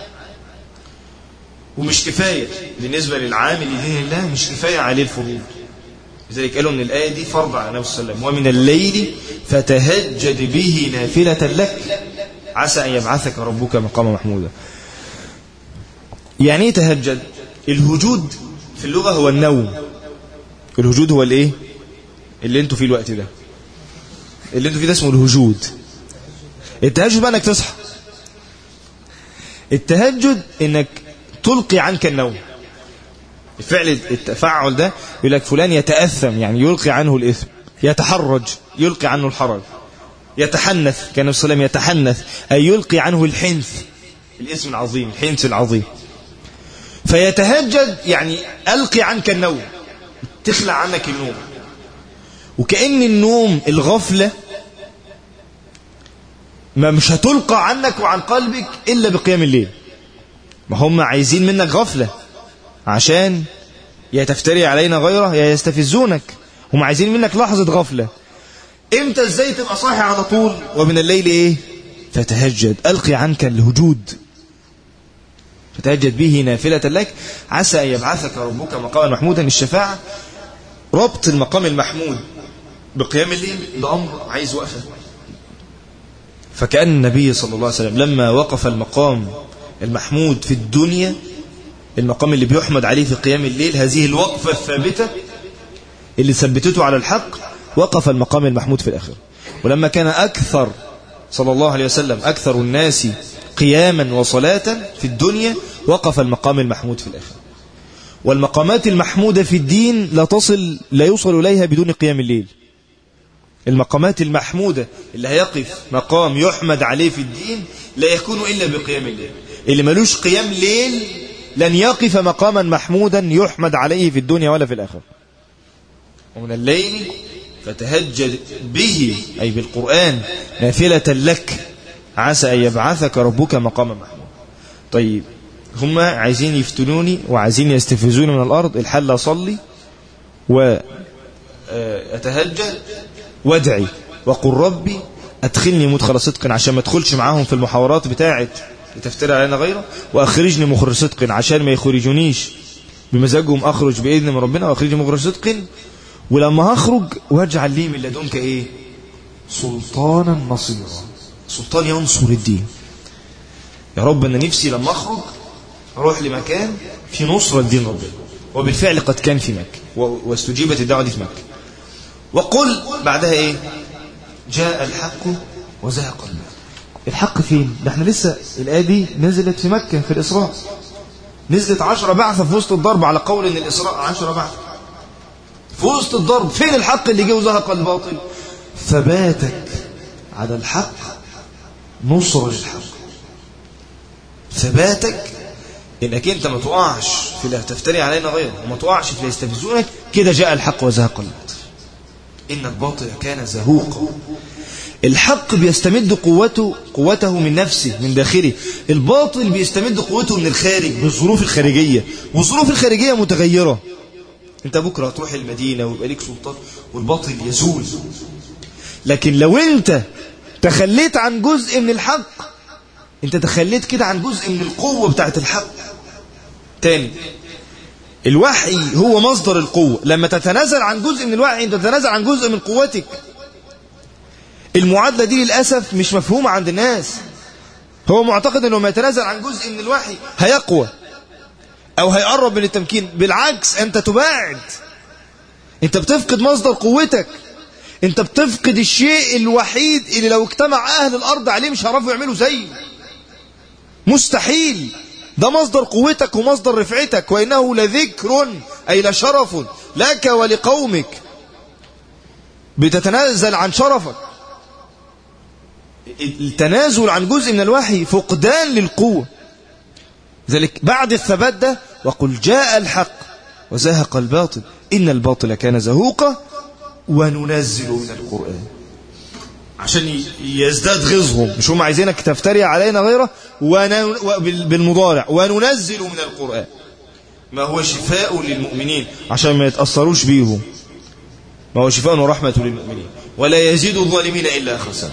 ومش كفاية بالنسبة للعامل لدين الله، مش كفاية عليه الفروض، لذلك قالوا من الآية دي فرض على النبي صلى الله عليه وسلم ومن الليل فتهجد به نافلة لك عسى أن يبعثك ربك مقام محمودا. يعني ايه تهجد؟ الهجود في اللغة هو النوم. الهجود هو الايه اللي انتوا فيه الوقت ده، اللي انتوا فيه ده اسمه الهجود. التهجد بقى انك تصحى. التهجد انك تلقي عنك النوم. الفعل التفاعل ده يقول لك فلان يتأثم، يعني يلقي عنه الإثم، يتحرج يلقي عنه الحرج، يتحنث كان النبي صلى الله عليه وسلم يتحنث أي يلقي عنه الحنث، الاسم العظيم الحنث العظيم. فيتهجد يعني ألقي عنك النوم، تخلع عنك النوم. وكأن النوم الغفلة ما مش هتلقى عنك وعن قلبك إلا بقيام الليل. ما هم عايزين منك غفلة عشان يا تفتري علينا غيره يا يستفزونك. هم عايزين منك لحظة غفلة. امتى ازاي تبقى صاحي على طول؟ ومن الليل ايه؟ فتهجد ألقي عنك الهجود، فتهجد به نافلة لك عسى أن يبعثك ربك مقاما محمودا. الشفاعة ربط المقام المحمود بقيام الليل ده أمر عايز وقفة. فكأن النبي صلى الله عليه وسلم لما وقف المقام المحمود في الدنيا، المقام اللي بيحمد عليه في قيام الليل، هذه الوقفة الثابتة اللي ثبتته على الحق، وقف المقام المحمود في الآخرة. ولما كان أكثر صلى الله عليه وسلم أكثر الناس قياما وصلاة في الدنيا، وقف المقام المحمود في الآخرة. والمقامات المحمودة في الدين لا تصل لا يوصل إليها بدون قيام الليل. المقامات المحمودة اللي هيقف مقام يحمد عليه في الدين لا يكون إلا بقيام الليل. اللي ملوش قيام ليل لن يقف مقاما محمودا يحمد عليه في الدنيا ولا في الآخرة. ومن الليل فتهجد به أي بالقرآن نافلة لك عسى أن يبعثك ربك مقاما محمودا. طيب هم عايزين يفتنوني وعايزين يستفزوني من الأرض، الحل أصلي وأتهجد وادعي وقل ربي أدخلني مدخل صدق عشان ما أدخلش معاهم في المحاورات بتاعت لتفترى علينا غيره، وأخرجني مخرج صدق عشان ما يخرجونيش بمزاجهم، أخرج بإذن من ربنا وأخرجني مخرج صدق. ولما هخرج واجعل لي من لدنك إيه؟ سلطانا نصيرا، سلطان ينصر الدين. يا رب أنا نفسي لما أخرج أروح لمكان في نصرة الدين ربنا، وبالفعل قد كان في مكة واستجيبت الدعوة دي في مكة. وقل بعدها إيه؟ جاء الحق وزهق الباطل. الحق فين؟ ده احنا لسه الآية دي نزلت في مكة في الإسراء، نزلت عشرة بعثة في وسط الضرب، على قول إن الإسراء عشرة بعثة في وسط الضرب. فين الحق اللي جه وزهق الباطل؟ ثباتك على الحق نصر للحق. ثباتك إنك أنت ما تقعش في لا تفتري علينا غيره وما تقعش في لا يستفزونك، كده جاء الحق وزهق الباطل إن الباطل كان زهوقا. الحق بيستمد قوته قوته من نفسه من داخله، الباطل بيستمد قوته من الخارج بالظروف الخارجية، والظروف الخارجية متغيرة. انت بكرة تروح المدينة ويبقى ليك سلطان والباطل يزول. لكن لو انت تخليت عن جزء من الحق، انت تخليت كده عن جزء من القوة بتاعت الحق. تاني، الوحي هو مصدر القوة. لما تتنازل عن جزء من الوحي انت تتنازل عن جزء من قوتك. المعادلة دي للأسف مش مفهومة عند الناس. هو معتقد انه ما يتنازل عن جزء من الوحي هيقوى او هيقرب من التمكين. بالعكس، انت تباعد، انت بتفقد مصدر قوتك، انت بتفقد الشيء الوحيد اللي لو اجتمع اهل الارض عليه مش هيعرفوا يعملوا زيه. مستحيل. ده مصدر قوتك ومصدر رفعتك، وإنه لذكر أي لشرف لك ولقومك، بتتنازل عن شرفك. التنازل عن جزء من الوحي فقدان للقوة. ذلك بعد الثبات ده وقل جاء الحق وزهق الباطل إن الباطل كان زهوقا وننزل من القرآن، عشان يزداد غيظهم. مش هم عايزينك تفتري علينا غيره، بالمضارع وننزل من القرآن ما هو شفاء للمؤمنين عشان ما يتأثروش بيهم، ما هو شفاء ورحمة للمؤمنين ولا يزيد الظالمين إلا خسارة.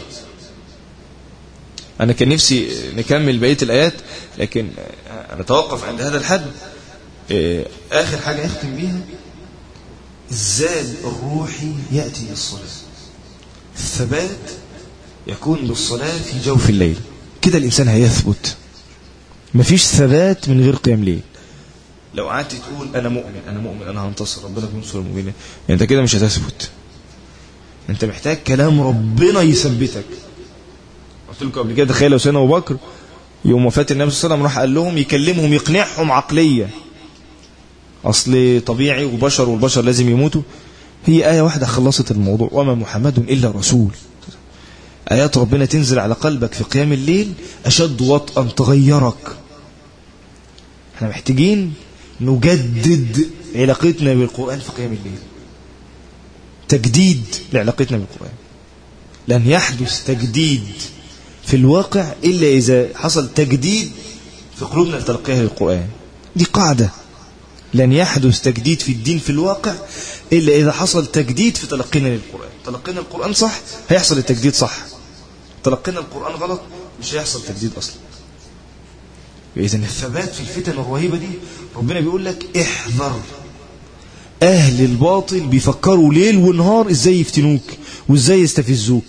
أنا كان نفسي نكمل بقية الآيات لكن نتوقف عند هذا الحد. آخر حاجة أختم بيها، الزاد الروحي يأتي بالصلاة. الثبات يكون بالصلاة في جوف الليل، كده الإنسان هيثبت. مفيش ثبات من غير قيام ليل. لو قعدت تقول أنا مؤمن أنا مؤمن أنا هنتصر ربنا بينصر المؤمنين، يعني أنت كده مش هتثبت. أنت محتاج كلام ربنا يثبتك. قلت لكم قبل كده، تخيل لو سيدنا أبو بكر يوم وفاة النبي صلى الله عليه وسلم راح قال لهم يكلمهم يقنعهم عقلية، أصل طبيعي وبشر والبشر لازم يموتوا. هي آية واحدة خلصت الموضوع، وما محمد إلا رسول. آيات ربنا تنزل على قلبك في قيام الليل أشد وطئا تغيرك. احنا محتاجين نجدد علاقتنا بالقرآن في قيام الليل، تجديد لعلاقتنا بالقرآن. لن يحدث تجديد في الواقع إلا إذا حصل تجديد في قلوبنا لتلقيها للقرآن. دي قاعدة، لن يحدث تجديد في الدين في الواقع إلا إذا حصل تجديد في تلقينا للقرآن. تلقينا القرآن صح هيحصل التجديد صح، تلقينا القرآن غلط مش هيحصل تجديد أصلا. إذن الثبات في الفتن الرهيبة دي، ربنا بيقول لك احذر. أهل الباطل بيفكروا ليل ونهار إزاي يفتنوك وإزاي يستفزوك.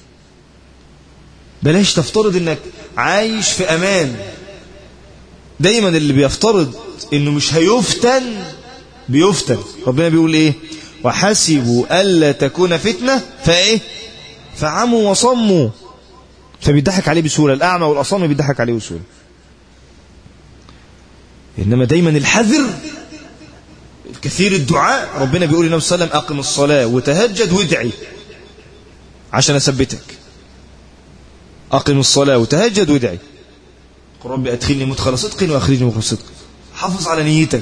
بلاش تفترض إنك عايش في أمان. دايما اللي بيفترض إنه مش هيفتن بيفتن. ربنا بيقول إيه؟ وحسبوا ألا تكون فتنة فإيه؟ فعموا وصموا. فبيضحك عليه بسهولة. الأعمى والأصم بيضحك عليه بسهولة. إنما دايما الحذر، كثير الدعاء. ربنا بيقول للنبي صلى الله عليه وسلم أقم الصلاة وتهجد وادعي عشان أثبتك. أقم الصلاة وتهجد وادعي. قل ربي أدخلني مدخل صدق وأخرجني مخرج صدق. حافظ على نيتك.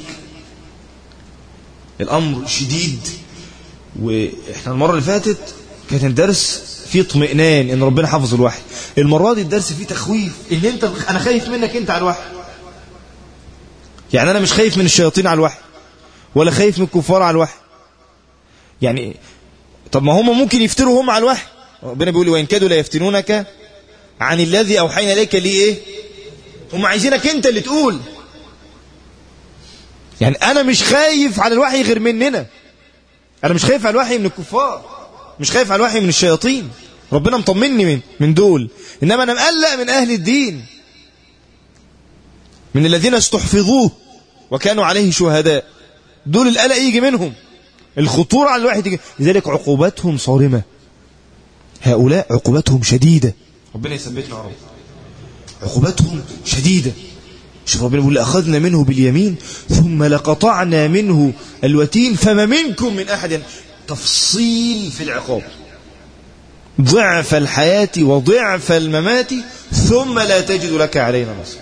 الأمر شديد. وإحنا المرة اللي فاتت كانت الدرس فيه اطمئنان إن ربنا حافظ الوحي. المرة دي الدرس فيه تخويف إن أنت أنا خايف منك أنت على الوحي. يعني أنا مش خايف من الشياطين على الوحي ولا خايف من الكفار على الوحي. يعني طب ما هم ممكن يفتروا هم على الوحي. ربنا بيقول وإن كادوا لا يفتنونك عن الذي أوحينا إليك ليه إيه؟ هم عايزينك أنت اللي تقول. يعني أنا مش خايف على الوحي غير مننا. أنا مش خايف على الوحي من الكفار، مش خايف على الوحي من الشياطين. ربنا مطمني من من دول. إنما أنا مقلق من أهل الدين، من الذين استحفظوه وكانوا عليه شهداء. دول القلق يجي منهم، الخطورة على الوحي تيجي. لذلك عقوباتهم صارمة. هؤلاء عقوباتهم شديدة. ربنا يثبتنا يا رب. عقوباتهم شديدة. شوف ربنا بيقول أخذنا منه باليمين ثم لقطعنا منه الوتين فما منكم من أحد. تفصيل في العقاب، ضعف الحياة وضعف الممات ثم لا تجد لك علينا نصر.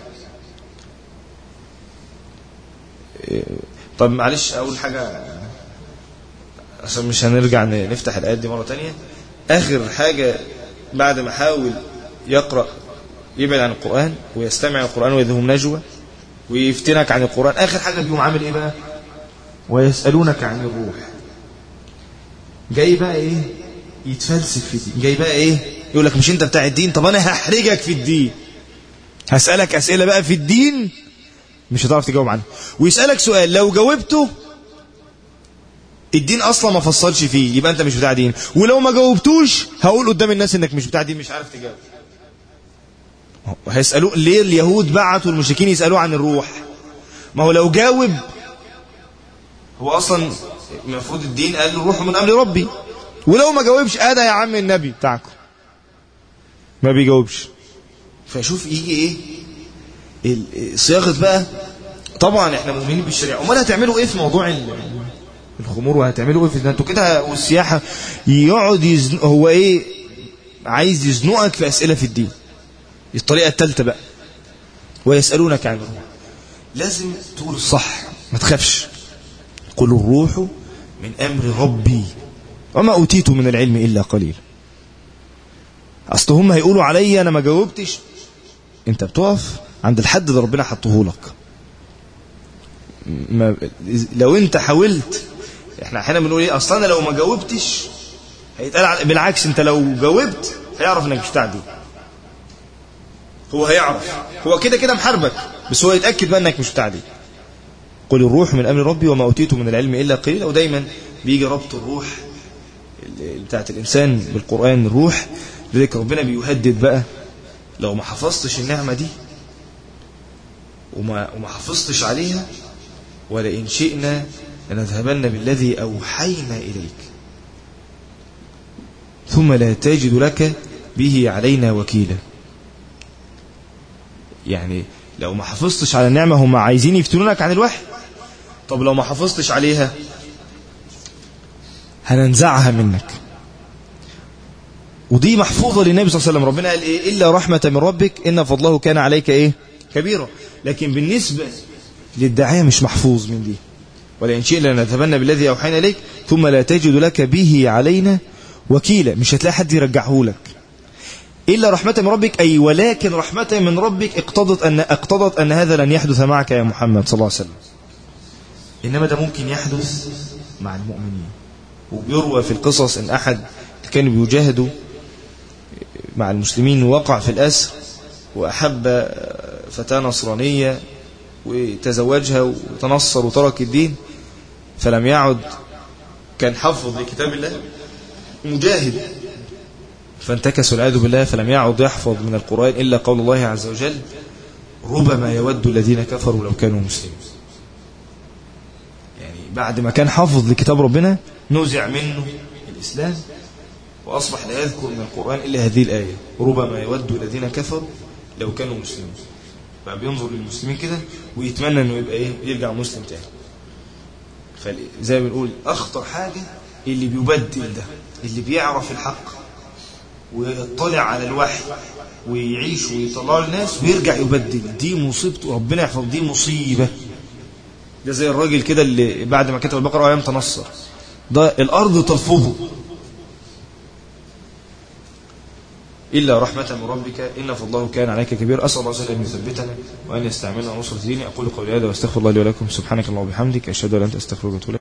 طب معلش أول حاجة عشان مش هنرجع نفتح الآيات دي مرة تانية. آخر حاجة بعد ما حاول يقرأ يبعد عن القرآن ويستمع القرآن ويذهب نجوى ويفتنك عن القرآن، آخر حاجة بيهم عامل إيه بقى؟ ويسألونك عن الروح. جاي بقى إيه؟ يتفلسف في الدين. جاي بقى إيه؟ يقول لك مش أنت بتاع الدين، طب أنا هحرجك في الدين، هسألك أسئلة بقى في الدين مش هتعرف تجاوب عنه. ويسألك سؤال لو جاوبته الدين أصلا ما فصلش فيه يبقى أنت مش بتاع دين، ولو ما جاوبتوش هقول قدام الناس إنك مش بتاع دين مش عارف تجاوب. هيسألوه ليه اليهود بعتوا المشركين يسألوه عن الروح؟ ما هو لو جاوب هو أصلا المفروض الدين قال له الروح من أمر ربي، ولو ما جاوبش أدا يا عم النبي بتاعكم ما بيجاوبش. فشوف يجي إيه صياغة بقى. طبعا احنا مؤمنين بالشريعة، امال هتعملوا ايه في موضوع الخمور وهتعملوا ايه في انتوا كده والسياحة؟ يقعد يزن... هو ايه عايز يزنقك في اسئلة في الدين. الطريقة الثالثة بقى، ويسألونك عن الروح. لازم تقول الصح، ما تخافش. قل الروح من امر ربي وما اوتيت من العلم الا قليل. اصل هم هيقولوا عليا انا ما جاوبتش. انت بتقف عند الحد ده ربنا حطه لك. ما لو انت حاولت، احنا احيانا بنقول ايه، اصلا لو ما جاوبتش هيتقال. بالعكس، انت لو جاوبت هيعرف انك مش تعدي. هو هيعرف، هو كده كده محاربك، بس هو يتاكد بقى انك مش تعدي. قل الروح من امر ربي وما اوتيت من العلم الا قليلا. ودايما بيجي ربط الروح بتاعت الانسان بالقران، الروح. لذلك ربنا بيهدد بقى، لو ما حفظتش النعمه دي وما وما حفظتش عليها، ولئن شئنا لنذهبن بالذي اوحينا اليك ثم لا تجد لك به علينا وكيلا. يعني لو ما حفظتش على النعمه، هم عايزين يفتنونك عن الوحي. طب لو ما حفظتش عليها هننزعها منك. ودي محفوظة للنبي صلى الله عليه وسلم. ربنا قال إيه؟ إلا رحمة من ربك إن فضله كان عليك إيه؟ كبيرا. لكن بالنسبة للداعية مش محفوظ من دي. ولئن شئنا لنذهبن بالذي أوحينا إليك ثم لا تجد لك به علينا وكيلا. مش هتلاقي حد يرجعه لك. إلا رحمة من ربك، أي ولكن رحمة من ربك اقتضت أن اقتضت أن هذا لن يحدث معك يا محمد صلى الله عليه وسلم. إنما ده ممكن يحدث مع المؤمنين. وبيروى في القصص إن أحد كانوا بيجاهدوا مع المسلمين ووقع في الأسر، وأحب فتاة نصرانية وتزوجها وتنصر وترك الدين، فلم يعد، كان حفظ لكتاب الله مجاهد، فانتكس والعياذ بالله، فلم يعد يحفظ من القرآن إلا قول الله عز وجل ربما يود الذين كفروا لو كانوا مسلمين. يعني بعد ما كان حافظ لكتاب ربنا نزع منه الإسلام وأصبح لا يذكر من القرآن إلا هذه الآية ربما يود الذين كفروا لو كانوا مسلمين. فبينظر للمسلمين كده ويتمنى أنه يبقى إيه، يرجع مسلم تاني. فزي ما بنقول أخطر حاجة اللي بيبدل ده، اللي بيعرف الحق ويطلع على الوحي ويعيش ويطلع للناس ويرجع يبدل. دي مصيبته، ربنا يحفظ، دي مصيبة. ده زي الراجل كده اللي بعد ما كتب البقرة أيام تنصر، ده الأرض ترفضه. إلا رحمة من ربك إن فضله كان عليك كبير. أسأل الله أن يثبتنا وأن يستعملنا نصرة ديني. أقول قولي هذا واستغفر الله لي ولكم. سبحانك اللهم وبحمدك، أشهد أن لا إله إلا أنت، أستغفرك وأتوب إليك.